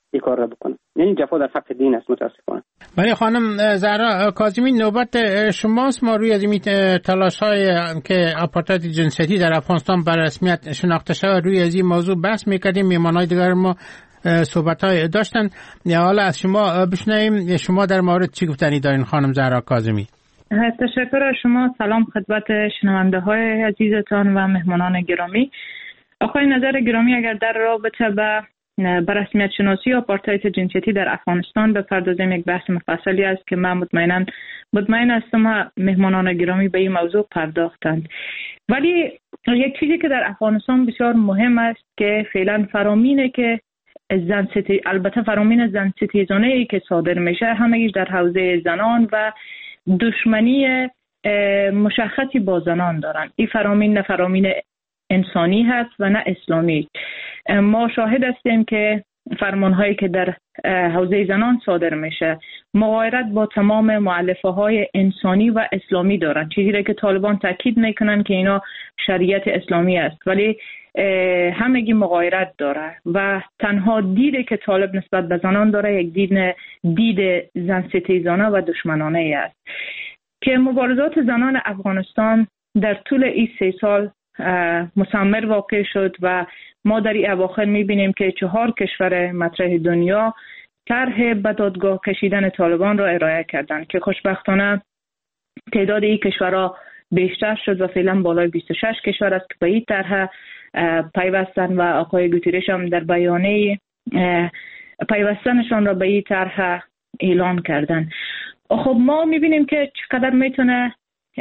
Speaker 11: این کار را بکنه. یعنی جفا در حق دین است متاسفانه.
Speaker 6: ولی خانم زهرا کاظمی نوبت شماست. ما روی از این تلاش‌های که آپارتاید جنسیتی در افغانستان بر رسمیت شناخته شود روی از این موضوع بحث می‌کردیم. میهمان‌های دیگر ما صحبت‌های داشتن. حالا از شما بشنویم شما در مورد چی گفتنی دارین خانم زهرا کاظمی؟
Speaker 10: تشکر از شما. سلام خدمت شنونده‌های عزیزتان و مهمانان گرامی. آقای نظر گرامی، اگر در رابطه با بر رسمیت شناسی آپارتاید جنسیتی در افغانستان بپردازیم، یک بحث مفصلی است که من مطمئنا مطمئن هستم مهمانان گرامی به این موضوع پرداختند. ولی یک چیزی که در افغانستان بسیار مهم است که فعلا فرامینه که زن ستی البته فرامین زن ستیزانه‌ای که صادر میشه همگیش در حوزه زنان و دشمنی مشخصی با زنان دارن. این فرامین نه فرامین انسانی هست و نه اسلامی. ما شاهد هستیم که فرمانهایی که در حوزه زنان صادر میشه مغایرت با تمام مؤلفه های انسانی و اسلامی دارن، چیزی را که طالبان تاکید میکنن که اینا شریعت اسلامی است، ولی همگی مغایرت داره و تنها دیده که طالب نسبت به زنان داره یک دید دید زن ستیزانه و دشمنانه است که مبارزات زنان افغانستان در طول این سه سال مثمر واقع شد و ما در این اواخر میبینیم که چهار کشور مطرح دنیا طرح به دادگاه کشیدن طالبان را ارائه کردند که خوشبختانه تعداد این کشورها بیشتر شد و فعلا بالای بیست و شش کشور است که به این طرح پیوستن و آقای گوتیرش هم در بیانیه پیوستنشان را به این طرح اعلان کردن. خب ما میبینیم که چقدر میتونه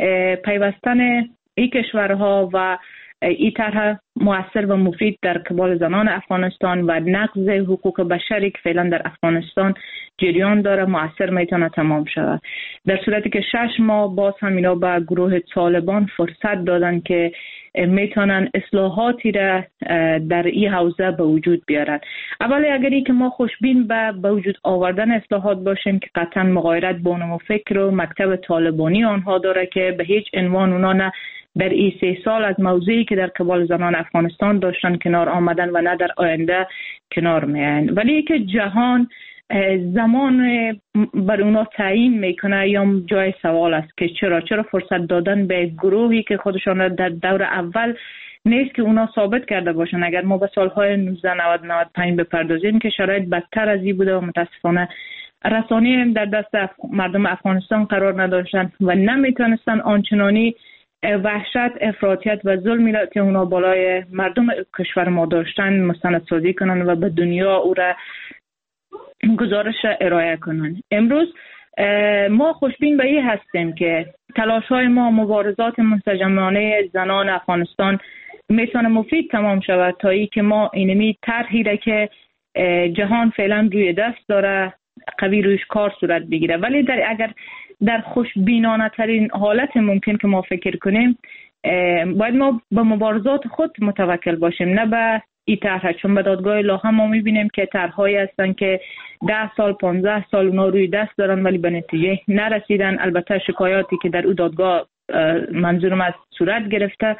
Speaker 10: پیوستن این کشورها و این طرح مؤثر و مفید در قبال زنان افغانستان و نقض حقوق بشری که فعلا در افغانستان جریان داره مؤثر میتونه تمام شود. در صورتی که شش ماه باز هم اینا به گروه طالبان فرصت دادن که میتونن اصلاحاتی را در این حوزه به وجود بیارن. اولی اگری که ما خوشبین به به وجود آوردن اصلاحات باشیم که قطعا مغایرت با نمو فکر و مکتب طالبانی آنها داره که به هیچ عنوان اونا نه در این سه سال از موضوعی که در قبال زنان افغانستان داشتن کنار آمدن و نه در آینده کنار میان، ولی که جهان زمان بر اونا تعیین میکنه یا جای سوال است که چرا چرا فرصت دادن به گروهی که خودشان در دور اول نیست که اونا ثابت کرده باشن. اگر ما به سالهای نوزده نود نود و پنج بپردازیم که شرایط بدتر از این بوده و متاسفانه رسانه هم در دست اف... مردم افغانستان قرار نداشتن و نمیتونستن آنچنانی وحشت، افراطیت و ظلمی که اونا بالای مردم کشور ما داشتن مستندسازی کنن و به دنیا او را گزارش ارائه کنن. امروز ما خوشبین به این هستیم که تلاش های ما مبارزات منسجمانه زنان افغانستان میتونه مفید تمام شود تا ای که ما اینمی طرحی را که جهان فعلا روی دست داره قوی رویش کار صورت بگیره. ولی در اگر در خوشبینانه ترین حالت ممکن که ما فکر کنیم باید ما به مبارزات خود متوکل باشیم نه به این طرح، چون به دادگاه الهه ما میبینیم که طرحهایی هستن که ده سال پانزده سال اونا روی دست دارن ولی به نتیجه نرسیدن. البته شکایاتی که در او دادگاه منظورم از صورت گرفته،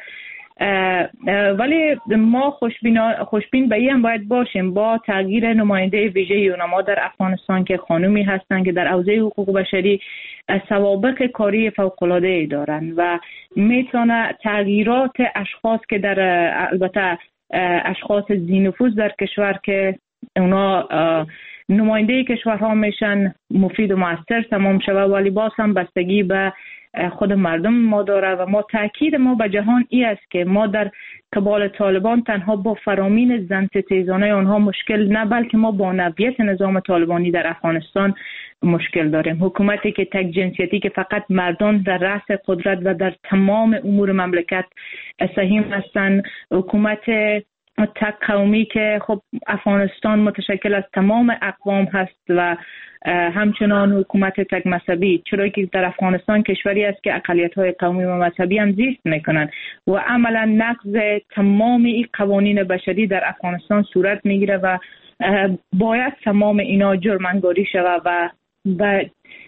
Speaker 10: ولی ما خوشبین خوشبین به این باید باشیم با تغییر نماینده ویژه یونما در افغانستان که خانومی هستن که در حوزه حقوق بشری سوابق کاری فوق‌العاده دارن و میتونه تغییرات اشخاص که در البته اشخاص ذی نفوذ در کشور که اونا نماینده کشورها میشن مفید و مؤثر تمام شود، ولی باز هم بستگی به خود مردم ما داره و ما تاکید ما به جهان ای است که ما در قبال طالبان تنها با فرامین زن ستیزانه آنها مشکل نه بلکه ما با نوعیت نظام طالبانی در افغانستان مشکل داریم. حکومتی که تک جنسیتی که فقط مردان در رأس قدرت و در تمام امور مملکت سهیم هستند، حکومت تک قومی که خب افغانستان متشکل از تمام اقوام هست و همچنان حکومت تک مذهبی، چرا که در افغانستان کشوری است که اقلیت‌های قومی و مذهبی هم زیست میکنن و عملا نقض تمام این قوانین بشری در افغانستان صورت میگیره و باید تمام اینا جرم‌انگاری شود و و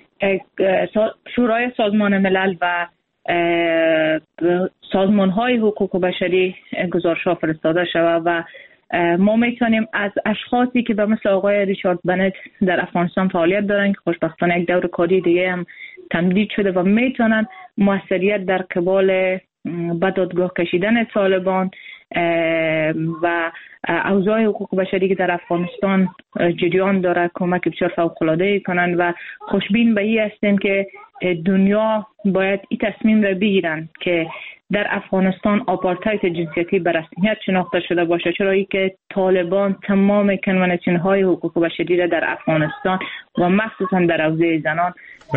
Speaker 10: شورای سازمان ملل و سازمان‌های حقوق بشری گزارش‌ها فرستاده شود و ما میتونیم از اشخاصی که به مثل آقای ریچارد بنت در افغانستان فعالیت دارن که خوشبختانه یک دور کاری دیگه هم تمدید شده و میتونن موثریت در قبال به دادگاه کشیدن طالبان و اوضاع حقوق بشری که در افغانستان جریان داره کمک بسیار فوق‌العاده کنند و خوشبین به این هستیم که دنیا باید این تصمیم را بگیرن که در افغانستان آپارتاید جنسیتی به رسمیت شناخته شده باشه، چرا که طالبان تمام کنوانسیون‌های حقوق بشری را در افغانستان و مخصوصا در حوزه زنان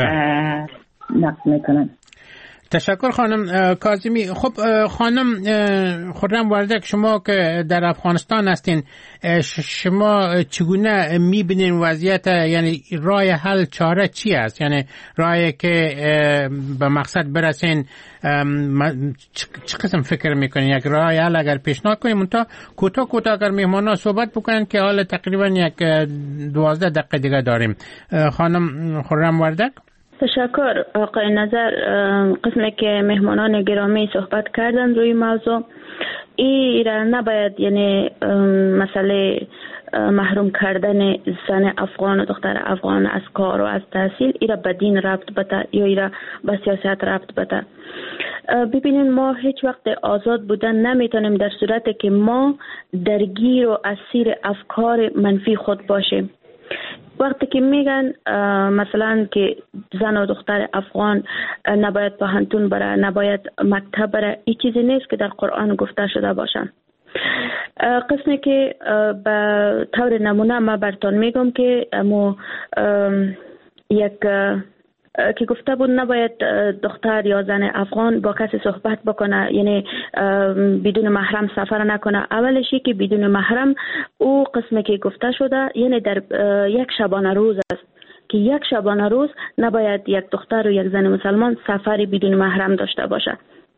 Speaker 10: نقض میکنن.
Speaker 6: تشکر خانم کاظمی. خب خانم خرم وردک، شما که در افغانستان هستین، شما چگونه میبینین وضعیت، یعنی راه حل چاره چی است؟ یعنی راهی که به مقصد برسین چه قسم فکر میکنین؟ یک راه حل اگر پیشنهاد کنیم تا کوتاه کوتاه اگر مهمانا صحبت بکنن که حالا تقریبا یک دوازده دقیقه دیگه داریم. خانم خرم وردک.
Speaker 9: تشکر آقای نظر. قسمی که مهمانان گرامی صحبت کردن روی موضوع ای را نباید، یعنی مسئله محروم کردن زن افغان و دختر افغان از کار و از تحصیل ای را به دین ربط بده یا ای را به سیاست ربط بده. ببینین ما هیچ وقت آزاد بودن نمیتونیم در صورتی که ما درگیر و اسیر افکار منفی خود باشیم. وقتی که میگن مثلا که زن و دختر افغان نباید پوهنتون بره، نباید مکتب بره، این چیزی نیست که در قرآن گفته شده باشن. قسمی که به طور نمونه ما براتون میگم که امو یک که گفته بود نباید دختر یا زن افغان با کسی صحبت بکنه، یعنی بدون محرم سفر نکنه. اولشی که بدون محرم او قسمی که گفته شده یعنی در یک شبانه روز است که یک شبانه روز نباید یک دختر و یک زن مسلمان سفری بدون محرم داشته باشه.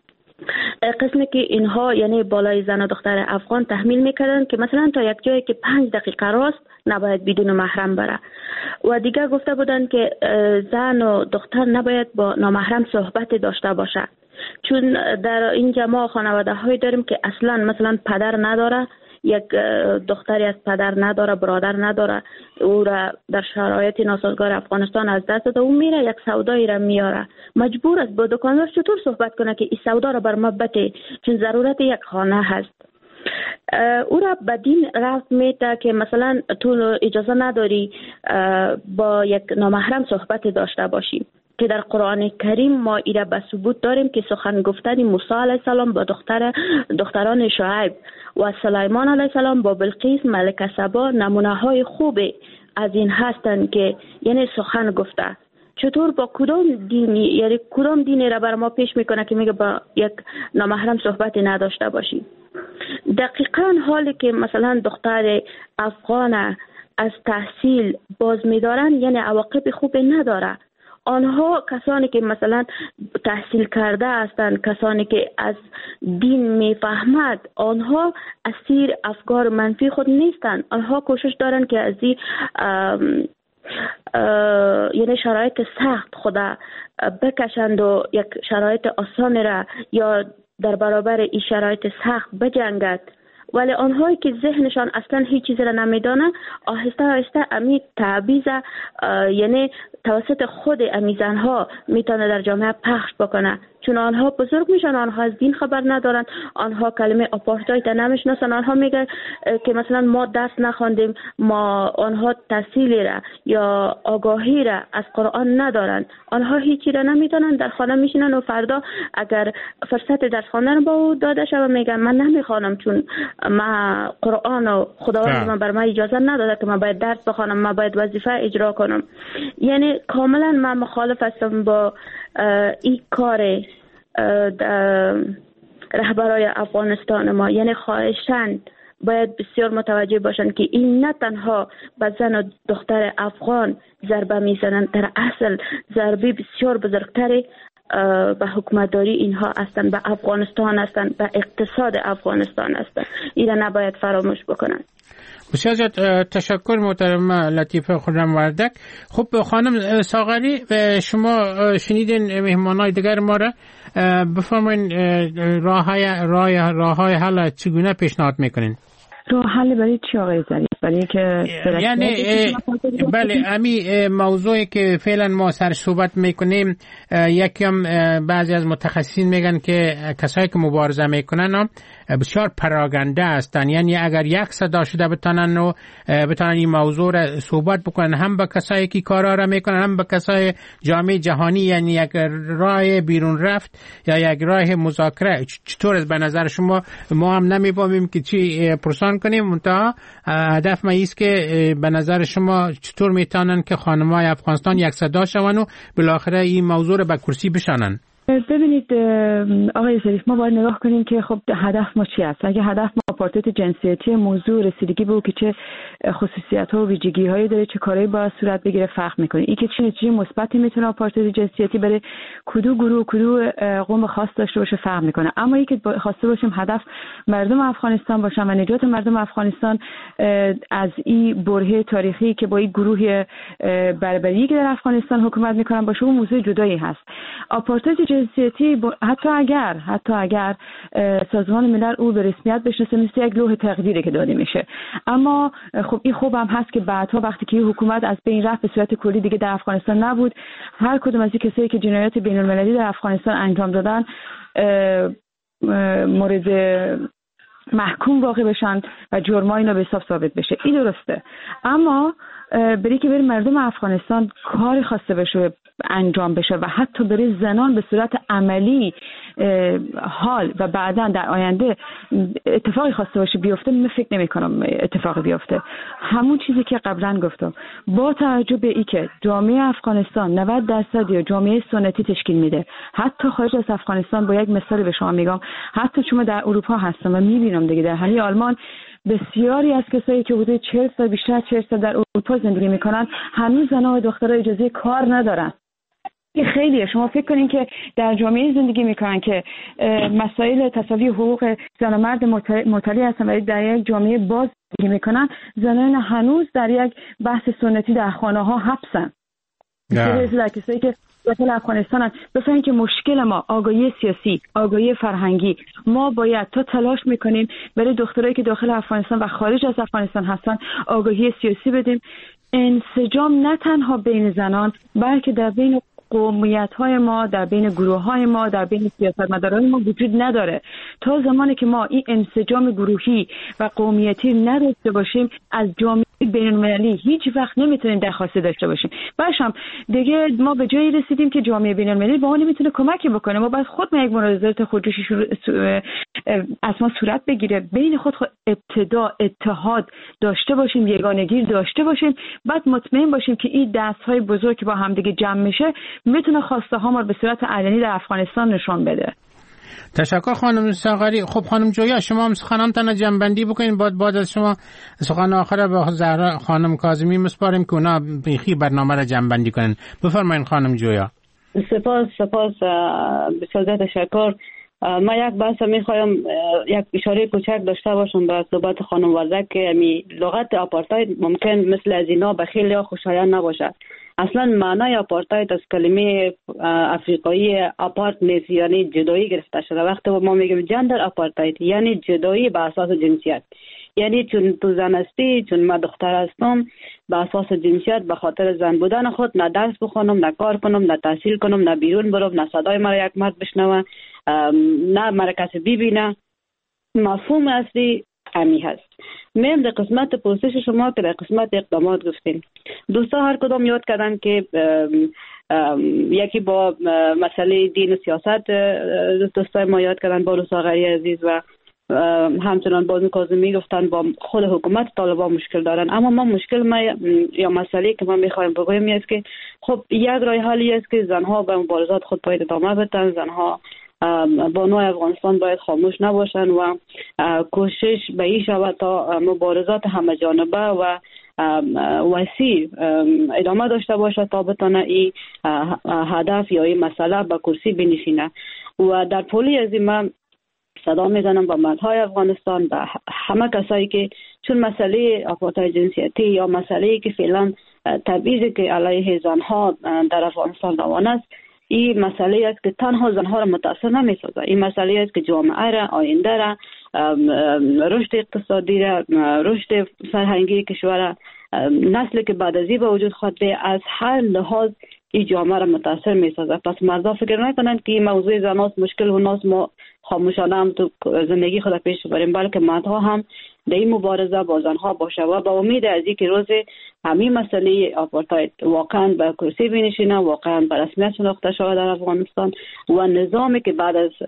Speaker 9: قسمی که اینها یعنی بالای زن و دختر افغان تحمیل میکردن که مثلا تا یک جایی که پنج دقیقه راست نباید بدون محرم بره. و دیگر گفته بودن که زن و دختر نباید با نامحرم صحبت داشته باشه، چون در اینجا ما خانواده های داریم که اصلا مثلا پدر نداره، یک دختری از پدر نداره، برادر نداره، او را در شرایط ناسازگار افغانستان از دست داده، او میره یک سودایی را میاره، مجبور است با دکاندار چطور صحبت کنه که این سودا را بر ما بده، چون ضرورت یک خانه هست. او را به دین رفت میده که مثلا تو اجازه نداری با یک نامحرم صحبت داشته باشی، که در قرآن کریم ما ایره به ثبوت داریم که سخن گفتن موسی علیه السلام با دختر دختران شعیب و سلیمان علیه السلام با بلقیس ملکه سبا نمونه های خوب از این هستند که یعنی سخن گفته. چطور با کدام دینی، یعنی کدام دینی را بر ما پیش میکنه که میگه با یک نامحرم صحبت نداشته باشی؟ دقیقاً حالی که مثلا دختر افغان از تحصیل باز میدارن یعنی عواقب خوب نداره. آنها کسانی که مثلا تحصیل کرده هستند، کسانی که از دین میفهمد، آنها اسیر افکار منفی خود نیستند. آنها کوشش دارند که از این یعنی شرایط سخت خدا بکشند و یک شرایط آسان را یا در برابر این شرایط سخت بجنگد. ولی آنهایی که ذهنشان اصلا هیچ چیزی را نمیدانه آهسته آهسته امی تعبیز یعنی توسط خود امیزن ها میتونه در جامعه پخش بکنه، چون آنها بزرگ میشن، آنها از دین خبر ندارن، آنها کلمه آپارتاید نمیشناسن، آنها میگن که مثلا ما درس نخوندیم، ما آنها تحصیلی را یا آگاهی را از قرآن ندارن، آنها هیچی را نمیدانن، در خانه میشینن و فردا اگر فرصت درس خواندن با او داده شود میگن من نمیخوانم چون ما قرآن و خداوند من بر ما اجازه نداده که من باید درس بخوانم، من باید وظیفه اجرا کنم. یعنی کاملا من مخالف هستم با این کار رهبرای افغانستان ما. یعنی خواهشاً باید بسیار متوجه باشند که این نه تنها به زن و دختر افغان ضربه میزنند، در اصل ضربه بسیار بزرگتری به حکومتداری اینها هستند، به افغانستان هستند، به اقتصاد افغانستان هستند. این نباید فراموش بکنند.
Speaker 6: بسیار زیاد تشکر محترم لطیفه خرم وردک. خب خانم ساغری، شما شنیدین مهمانای دیگر ما را، بفرمایید راه های راه راه های حل چگونه پیشنهاد میکنین؟
Speaker 8: راه حل برای چی آقای ظریف؟ برای اینکه
Speaker 6: یعنی بله امی موضوعی که فعلا ما سر صحبت میکنیم یکم بعضی از متخصصین میگن که کسایی که مبارزه میکنن بسیار پراگنده هستن، یعنی اگر یک صدا شده بتونن و بتونن این موضوع را صحبت بکنن هم با کسایی که کارا را میکنن هم با کسای جامعه جهانی، یعنی یک راه بیرون رفت یا یک راه مذاکره. چطور است به نظر شما؟ ما هم نمیفهمیم که چی پرسان کنیم، منتها هدف ما است که به نظر شما چطور میتونن که خانم‌های افغانستان یک صدا شون و بالاخره این موضوع را به کرسی بشانن؟
Speaker 8: ببینید آقای ظریف، ما باید نگاه کنیم که خب هدف ما چی است. اگه هدف ما آپارتاید جنسیتی موضوع رسیدگی به او که چه خصوصیت‌ها و ویژگی‌هایی داره، چه کارهایی باید صورت بگیره فرق می‌کنه. این که چه نتیجه مثبتی میتونه آپارتاید جنسیتی برای کدو گروه کدو قوم خاص داشته باشه فرق می‌کنه. اما اینکه خواسته باشیم هدف مردم افغانستان باشه و نجات مردم افغانستان از این برهه تاریخی که با این گروه بربری که در افغانستان حکومت می‌کنن باشه، اون موضوع جدایی هست. آپارتاید جنسیتی حتی اگر حتی اگر سازمان ملل او به رسمیت بشناسه مثل یک لوح تقدیری که داده میشه، اما خب این خوب هم هست که بعدها وقتی که حکومت از بین رفت به صورت کلی دیگه در افغانستان نبود، هر کدوم از این کسایی که جنایات بین المللی در افغانستان انجام دادن مورد محکوم واقع بشن و جرمای اینا به حساب ثابت بشه. این درسته، اما برای که بری مردم افغانستان کاری خواسته بشه انجام بشه و حتی برای زنان به صورت عملی حال و بعداً در آینده اتفاقی خواسته باشه بیفته، من فکر نمی کنم اتفاقی بیفته. همون چیزی که قبلا گفتم، با توجه به این که جامعه افغانستان نود درصد یا جامعه سنتی تشکیل میده، حتی خارج از افغانستان، با یک مثال به شما میگم، حتی شما در اروپا هستم و میبینم دیگه در همین آلمان بسیاری از کسایی که حدود چهل سال بیشتر از چهل سال در اروپا زندگی میکنن هنوز زنها و دخترها اجازه کار ندارن. این خیلیه. شما فکر کنین که در جامعه زندگی میکنن که مسائل تساوی حقوق زن و مرد مطلع هستن و در یک جامعه باز زندگی میکنن، زنان هنوز در یک بحث سنتی در خانه ها حبسن. در کسایی که داخل افغانستان هم بفهمین که مشکل ما آگاهی سیاسی، آگاهی فرهنگی. ما باید تا تلاش میکنیم برای دخترایی که داخل افغانستان و خارج از افغانستان هستن آگاهی سیاسی بدیم. انسجام نه تنها بین زنان بلکه در بین قومیت‌های ما، در بین گروه‌های ما، در بین سیاستمداران ما وجود نداره. تا زمانی که ما این انسجام گروهی و قومیتی نداشته باشیم، از جامعه بین‌المللی هیچ وقت نمیتونیم درخواست داشته باشیم. باشم دیگه ما به جایی رسیدیم که جامعه بین‌المللی با ما نمیتونه کمکی بکنه. ما باید خود ما یک مناظرات خودجوشی از ما صورت بگیره، بین خود, خود ابتدا اتحاد داشته باشیم، یگانگی داشته باشیم، بعد مطمئن باشیم که این دست‌های بزرگ که با هم دیگه جمع میشه میتونه خواسته ها ما به صورت علنی در افغانستان نشون بده.
Speaker 6: تشکر خانم ساغری. خب خانم جویا، شما هم سخنانتان جنبندی بکنین، بعد بعد از شما سخن آخر به زهرا خانم کاظمی مسپاریم که اونا بیخی برنامه را جنبندی کنن. بفرمایید خانم جویا.
Speaker 7: سپاس سپاس بسیار تشکر. ما یک بحث میخوایم یک اشاره کوچک داشته باشم به صحبت خانم وزک که می لغت آپارتاید ممکن مثل از اینا به خیلی خوشایند نباشه. اصلا معنای آپارتاید از کلمه افریقایی آپارت نیست، یعنی جدایی گرفته شده. وقتی ما میگیم جندر آپارتاید یعنی جدایی به اساس جنسیت، یعنی چون تو زن هستی، چون من دختر هستم، به اساس جنسیت به خاطر زن بودن خود نه درس بخونم، نه کار کنم، نه تحصیل کنم، نه بیرون برم، نه صدای مرا یک مرد بشنوه، نه مرا کسی ببینه. مفهوم اصلی امی هست. میم در قسمت پرسش شما که در قسمت اقدامات گفتیم، دوستا هر کدام یاد کردن که یکی با مسئله دین و سیاست دوستای ما یاد کردن، با ساغری عزیز و همچنان بازم کاظمی گفتن با خود حکومت طالبان مشکل دارن. اما ما مشکل ما یا مسئله که ما میخوایم بگویم است که خب یک راه حلی است که زنها به مبارزات خود باید ادامه بدن. زنها بانوی افغانستان باید خاموش نباشن و کوشش به این شود تا مبارزات همه جانبه و وسیع ادامه داشته باشه تا بتونه این هدف یا این مسئله به کرسی بنشینه. و در پولی از این من صدا میزنم به مردهای افغانستان، به همه کسایی که چون مسئله آپارتاید جنسیتی یا مسئله که فعلا تبعیضی که علیه زنها در افغانستان روان است، این مسئله است که تنها زنها را متاثر نمی‌سازه. این مسئله است که جامعه را، آینده را رشد اقتصادی را، رشد فرهنگی کشور، نسلی که بعد از این به وجود خواهد از هر لحاظ این جامعه را متاثر می سازد. پس مردم فکر نکنند که این موضوع زناست مشکل و ناس ما خاموشانه هم تو زندگی خود پیش بریم، بلکه مردها هم در این مبارزه با زنها باشه و با امید از اینکه روز همین مسئله آپارتاید واقعا به کرسی بنشینه، واقعا به رسمیت شناخته شود در افغانستان و نظامی که بعد از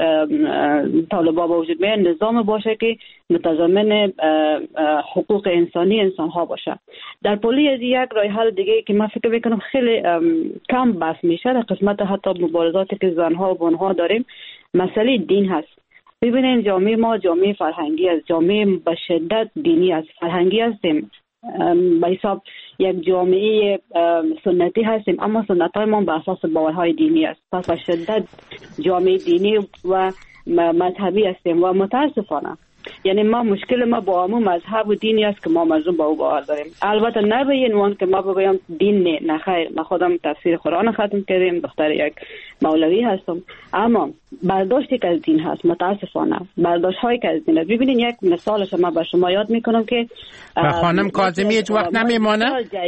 Speaker 7: طالبان با وجود میاد نظام باشه که متضمن حقوق انسانی انسان ها باشه. در پلی از یک راه حل دیگه که من فکر میکنم خیلی کم بحث میشه در قسمت حتی مبارزاتی که زنها و بانها داریم، مسئله دین هست. ببینید جامعه ما جامعه فرهنگی است، جامعه به شدت دینی است، فرهنگی هستیم، به حساب یک جامعه سنتی هستیم، اما سنت های ما به اساس باورهای دینی است. پس به شدت جامعه دینی و مذهبی هستیم و متاسفانه یعنی ما مشکل ما با همون مذهب و دینی است که ما مظلوم به او باور داریم. البته نه به این عنوان که ما بگویم دین نه، نه خیر، ما خودم تفسیر قرآن ختم کردیم، دختر یک مولوی هستم، اما برداشتی که از دین هست متاسفانه برداشت هایی که از دین هست. ببینید یک مثالش ما به شما یاد میکنم که
Speaker 6: خانم کاظمی هیچ وقت نمیمانه.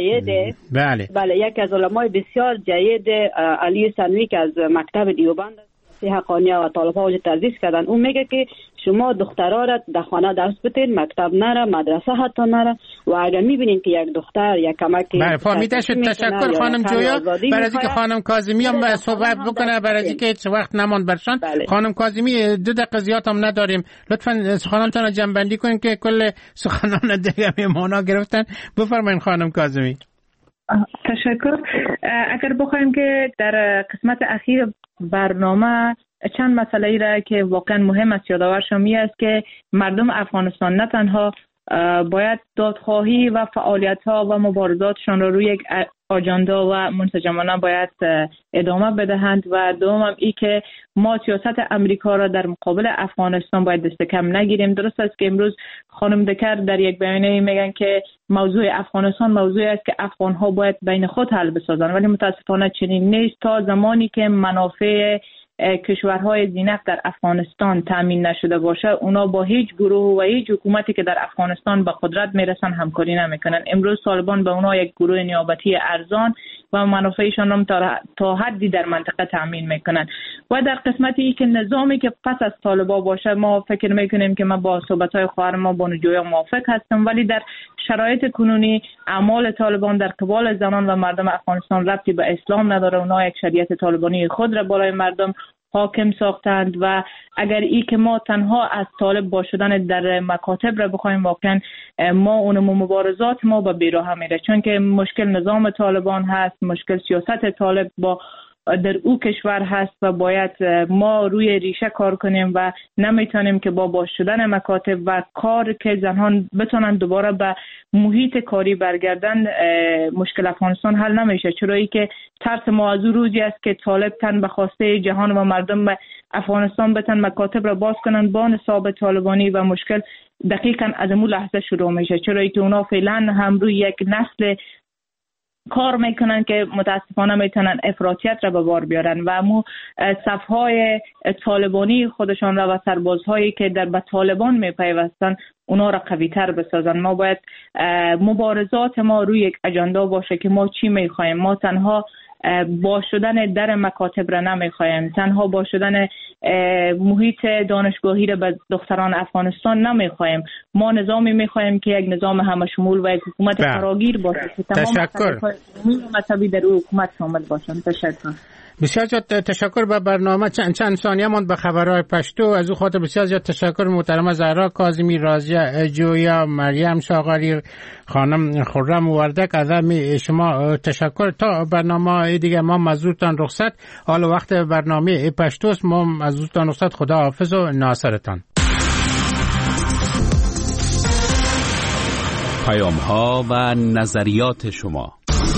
Speaker 7: بله بله یک از علمای بسیار جید علی سنوی که از مکتب دیوبند حقانیه و طالب‌ها وجود تدریس کردن، اون میگه که شما دخترها را در خانه درس بدین، مکتب نره، مدرسه حتی نره و اگر میبینین که یک دختر یک کمک
Speaker 6: بله فهمیده شد. تشکر خانم جویا برای اینکه خانم کاظمی هم صحبت بکنه، برای اینکه هیچ وقت نماند برشان. بله. خانم کاظمی دو دقیقه زیاد هم نداریم، لطفاً سخنانتون جمع بندی کنین که کل سخنان دیگه میمانا گرفتن. بفرمایید خانم کاظمی.
Speaker 10: تشکر. اگر بخوایم که در قسمت اخیر برنامه چند مسئله ای را که واقعا مهم است یادآور شمی است که مردم افغانستان نه تنها باید دادخواهی و فعالیت ها و مبارزاتشان را روی یک آجندا و منسجمانه باید ادامه بدهند و دوم ای که ما سیاست امریکا را در مقابل افغانستان باید دست کم نگیریم. درست است که امروز خانم دکر در یک بیانیه میگن که موضوع افغانستان موضوعی است که افغان ها باید بین خود حل بسازند، ولی متاسفانه چنین نیست. تا زمانی که منافع کشورهای زینف در افغانستان تامین نشده باشه اونا با هیچ گروه و هیچ حکومتی که در افغانستان به قدرت میرسن همکاری نمیکنن. امروز طالبان به اونا یک گروه نیابتی ارزان و منافعشان هم تا حدی در منطقه تامین میکنن و در قسمتی ای که نظامی که پس از طالبان باشه ما فکر میکنیم که ما با صحبت‌های خواهر ما بانو جویا موافق هستم، ولی در شرایط کنونی اعمال طالبان در قبال زنان و مردم افغانستان ربطی به اسلام نداره. اونا یک شریعت طالبانی خود را بالای مردم حاکم ساختند و اگر ای که ما تنها از طالب با شدن در مکاتب را بخوایم واقعا ما اون مبارزات ما به بیراه میره، چون که مشکل نظام طالبان هست، مشکل سیاست طالب با در او کشور هست و باید ما روی ریشه کار کنیم و نمیتونیم که با باز شدن مکاتب و کار که زنان بتونن دوباره به محیط کاری برگردن مشکل افغانستان حل نمیشه، چرایی که ترس ما از روزی است که طالب تن به خواسته جهان و مردم افغانستان بتن مکاتب را باز کنن با نصاب طالبانی و مشکل دقیقاً از اون لحظه شروع میشه، چرایی که اونا فعلا هم روی یک نسل کار میکنن که متاسفانه میتونن افراطیت را به بار بیارن و مو صفهای طالبانی خودشان را و سربازهایی که در به طالبان میپیوستن اونا را قوی تر بسازن. ما باید مبارزات ما روی یک اجندا باشه که ما چی میخوایم. ما تنها با شدن در مکاتب را نمیخوایم، تنها با شدن محیط دانشگاهی را به دختران افغانستان نمیخوایم. ما نظامی میخوایم که یک نظام همه شمول و یک حکومت فراگیر باشه که تمام مذهبی در او حکومت شامل باشن. تشکر.
Speaker 6: بسیار زیاد تشکر. به برنامه چند چند ثانیه ماند به خبرهای پشتو. از او خاطر بسیار زیاد تشکر محترمه زهرا کاظمی، راضیه جویا، مریم شاغری، خانم خرم وردک. از شما تشکر. تا برنامه دیگه ما مزورتان رخصت. حال وقت برنامه پشتوست. ما مزورتان رخصت. خدا حافظ و ناصرتان.
Speaker 2: پیام ها و نظریات شما.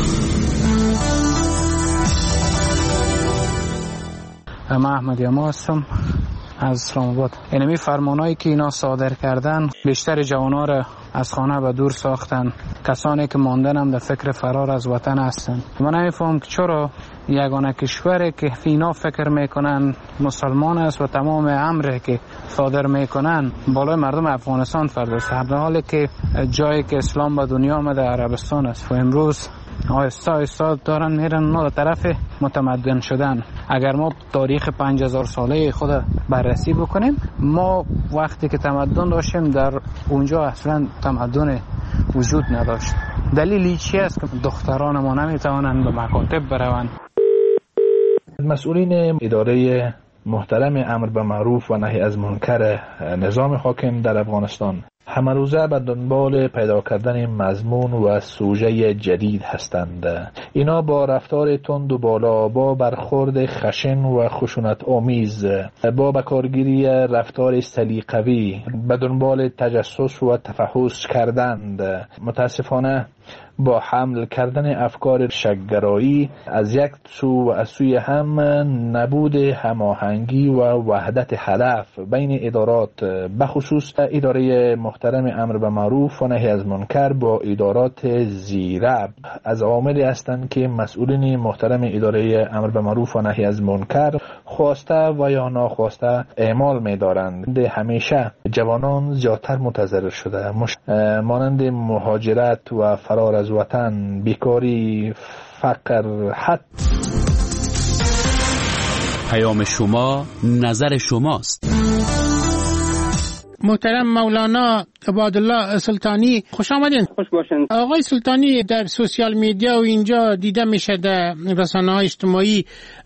Speaker 12: من احمد یما هستم از اسلام آباد. اینمی فرمانایی که اینا صادر کردن بیشتر جوانا را از خانه به دور ساختن، کسانی که ماندن هم در فکر فرار از وطن هستن. من نمیفهم که چرا یگانه کشوری که اینا فکر میکنن مسلمان است و تمام امری که صادر میکنن بالای مردم افغانستان فرداست، در حالی که جایی که اسلام به دنیا آمده عربستان است و امروز آهسته آهسته دارن میرن اونا طرف متمدن شدن. اگر ما تاریخ پنج هزار ساله خود بررسی بکنیم، ما وقتی که تمدن داشتیم در اونجا اصلا تمدن وجود نداشت. دلیلی چی است که دختران ما نمیتوانند به مکاتب بروند؟
Speaker 13: مسئولین اداره محترم امر به معروف و نهی از منکر نظام حاکم در افغانستان همه روزه به دنبال پیدا کردن مضمون و سوژه جدید هستند. اینا با رفتار تند و بالا، با برخورد خشن و خشونت آمیز، با بکارگیری رفتار سلیقه‌ای به دنبال تجسس و تفحص کردند. متاسفانه با حمل کردن افکار شک‌گرایی از یک سو و از سوی هم نبود هماهنگی و وحدت هدف بین ادارات، بخصوص اداره محترم امر به معروف و نهی از منکر با ادارات زیرب، از عواملی هستند که مسئولین محترم اداره امر به معروف و نهی از منکر خواسته و یا ناخواسته اعمال می‌دارند. همیشه جوانان زیادتر متضرر شده، مانند مهاجرت و فرار از وطن، بیکاری، فقر، حد.
Speaker 2: پیام شما نظر شماست.
Speaker 6: محترم مولانا عبادالله سلطانی، خوش آمدین.
Speaker 11: خوش باشین.
Speaker 6: آقای سلطانی، در سوشیال میدیا و اینجا دیده میشه در رسانه‌های اجتماعی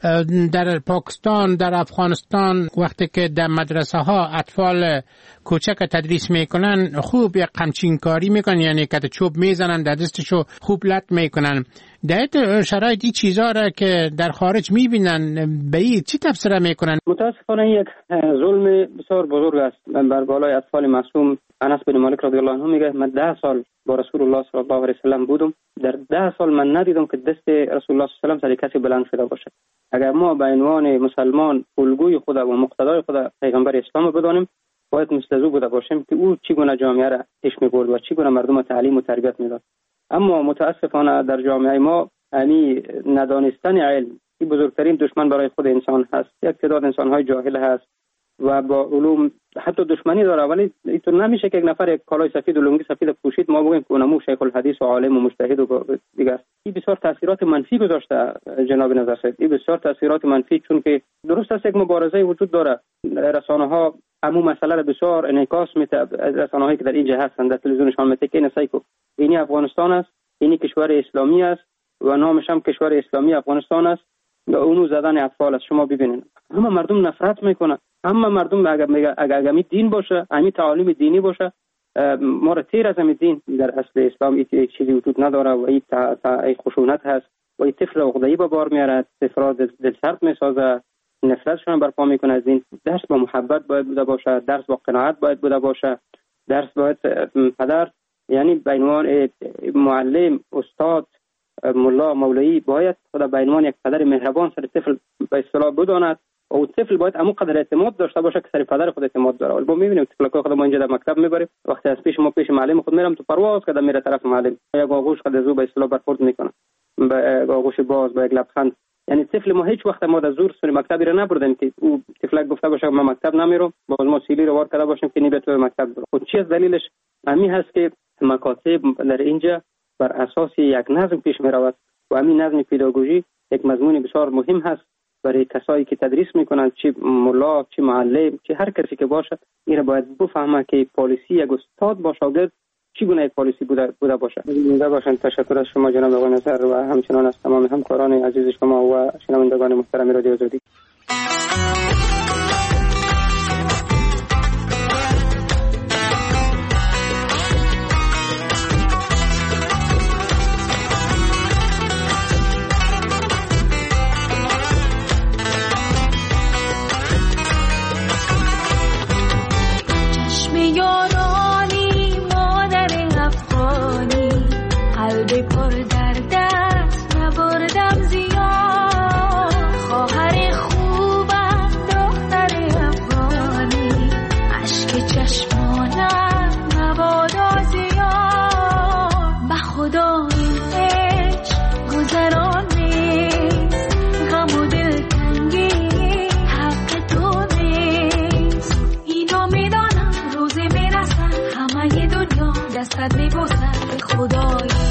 Speaker 6: در پاکستان، در افغانستان، وقتی که در مدرسه ها اطفال کوچک تدریس میکنن خوب یک قمچین کاری میکنن، یعنی که چوب میزنن در دستشو خوب لط میکنن. در شرایط این چیزا را که در خارج میبینن به این چی تفسیر میکنن؟
Speaker 11: متاسفانه یک ظلم بسیار بزرگ است بر بالای اطفال معصوم. انس بن مالک رضی الله عنه میگه من ده سال با رسول الله صلی الله علیه و سلم بودم، در ده سال من ندیدم که دست رسول الله صلی الله علیه و سلم سر کسی بلند شده باشه. اگر ما به عنوان مسلمان الگوی خود و مقتدای خود پیغمبر اسلام بدانیم، باید مثل او بوده باشیم که او چگونه جامعه را پیش می‌برد و چگونه مردم تعلیم و تربیت میداد. اما متاسفانه در جامعه ما یعنی ندانستن علم این بزرگترین دشمن برای خود انسان هست. یک تعداد انسان‌های جاهل هست و با علوم حتی دشمنی داره، ولی اینطور نمیشه که یک نفر یک کالای سفید و لنگی سفید پوشید ما بگیم که اونمو شیخ الحدیث و عالم و مجتهد و دیگه است. این بسیار تاثیرات منفی گذاشته جناب نظر صاحب. این بسیار تاثیرات منفی، چون که درست است یک مبارزه وجود داره. رسانه‌ها همون مسئله را بسیار انعکاس میده. رسانه‌هایی که در اینجا هستند در تلویزیونشان میگه که نسایکو اینی افغانستان است، اینی کشور اسلامی است و نامش هم کشور اسلامی افغانستان است و اونو زدن اطفال است. شما ببینید همه مردم نفرت میکنن، همه مردم اگر میگه اگر امی دین باشه، امی تعالیم دینی باشه، ما را تیر از امی دین در اصل اسلام این چیزی وجود نداره و این تا تا خشونت هست و این طفل عقده‌ای به بار میاره، طفل دل سرد میسازه، نفرتشون برپا میکنه از دین. درس با محبت باید بوده باشه، درس با قناعت باید بوده باشه، درس باید پدر یعنی به عنوان معلم، استاد، ملا، مولوی باید خود به عنوان یک پدر مهربان سر طفل به اصطلاح بداند و اون طفل باید همون قدر اعتماد داشته باشه که سر پدر خود اعتماد داره. ولی ما میبینیم طفلکا خود ما اینجا در مکتب میبریم، وقتی از پیش ما پیش معلم خود میرم تو پرواز کده میره طرف معلم، یک آغوش خود زو به اصطلاح برخورد میکنه، به آغوش باز، با یک لبخند. یعنی طفل ما هیچ وقت ما در زور سر مکتبی را نبردیم که او طفلک گفته باشه من مکتب نمیرم، باز ما سیلی رو وار کرده باشیم که نی تو مکتب برو. خود چی از دلیلش همین هست که مکاتب در اینجا بر اساس یک نظم پیش میرود و همین نظم پداگوژی یک مضمون بسیار مهم هست برای کسایی که تدریس میکنن، چه ملا، چه معلم، چه هر کسی که باشه، این را باید بفهمه که پالیسی یک استاد با شاگرد چگونه یک پالیسی بوده بوده باشه. زنده باشن. تشکر از شما جناب آقای نظر و همچنان از تمام همکاران عزیز شما و شنوندگان محترم رادیو آزادی.
Speaker 14: صد میبوسم به خدای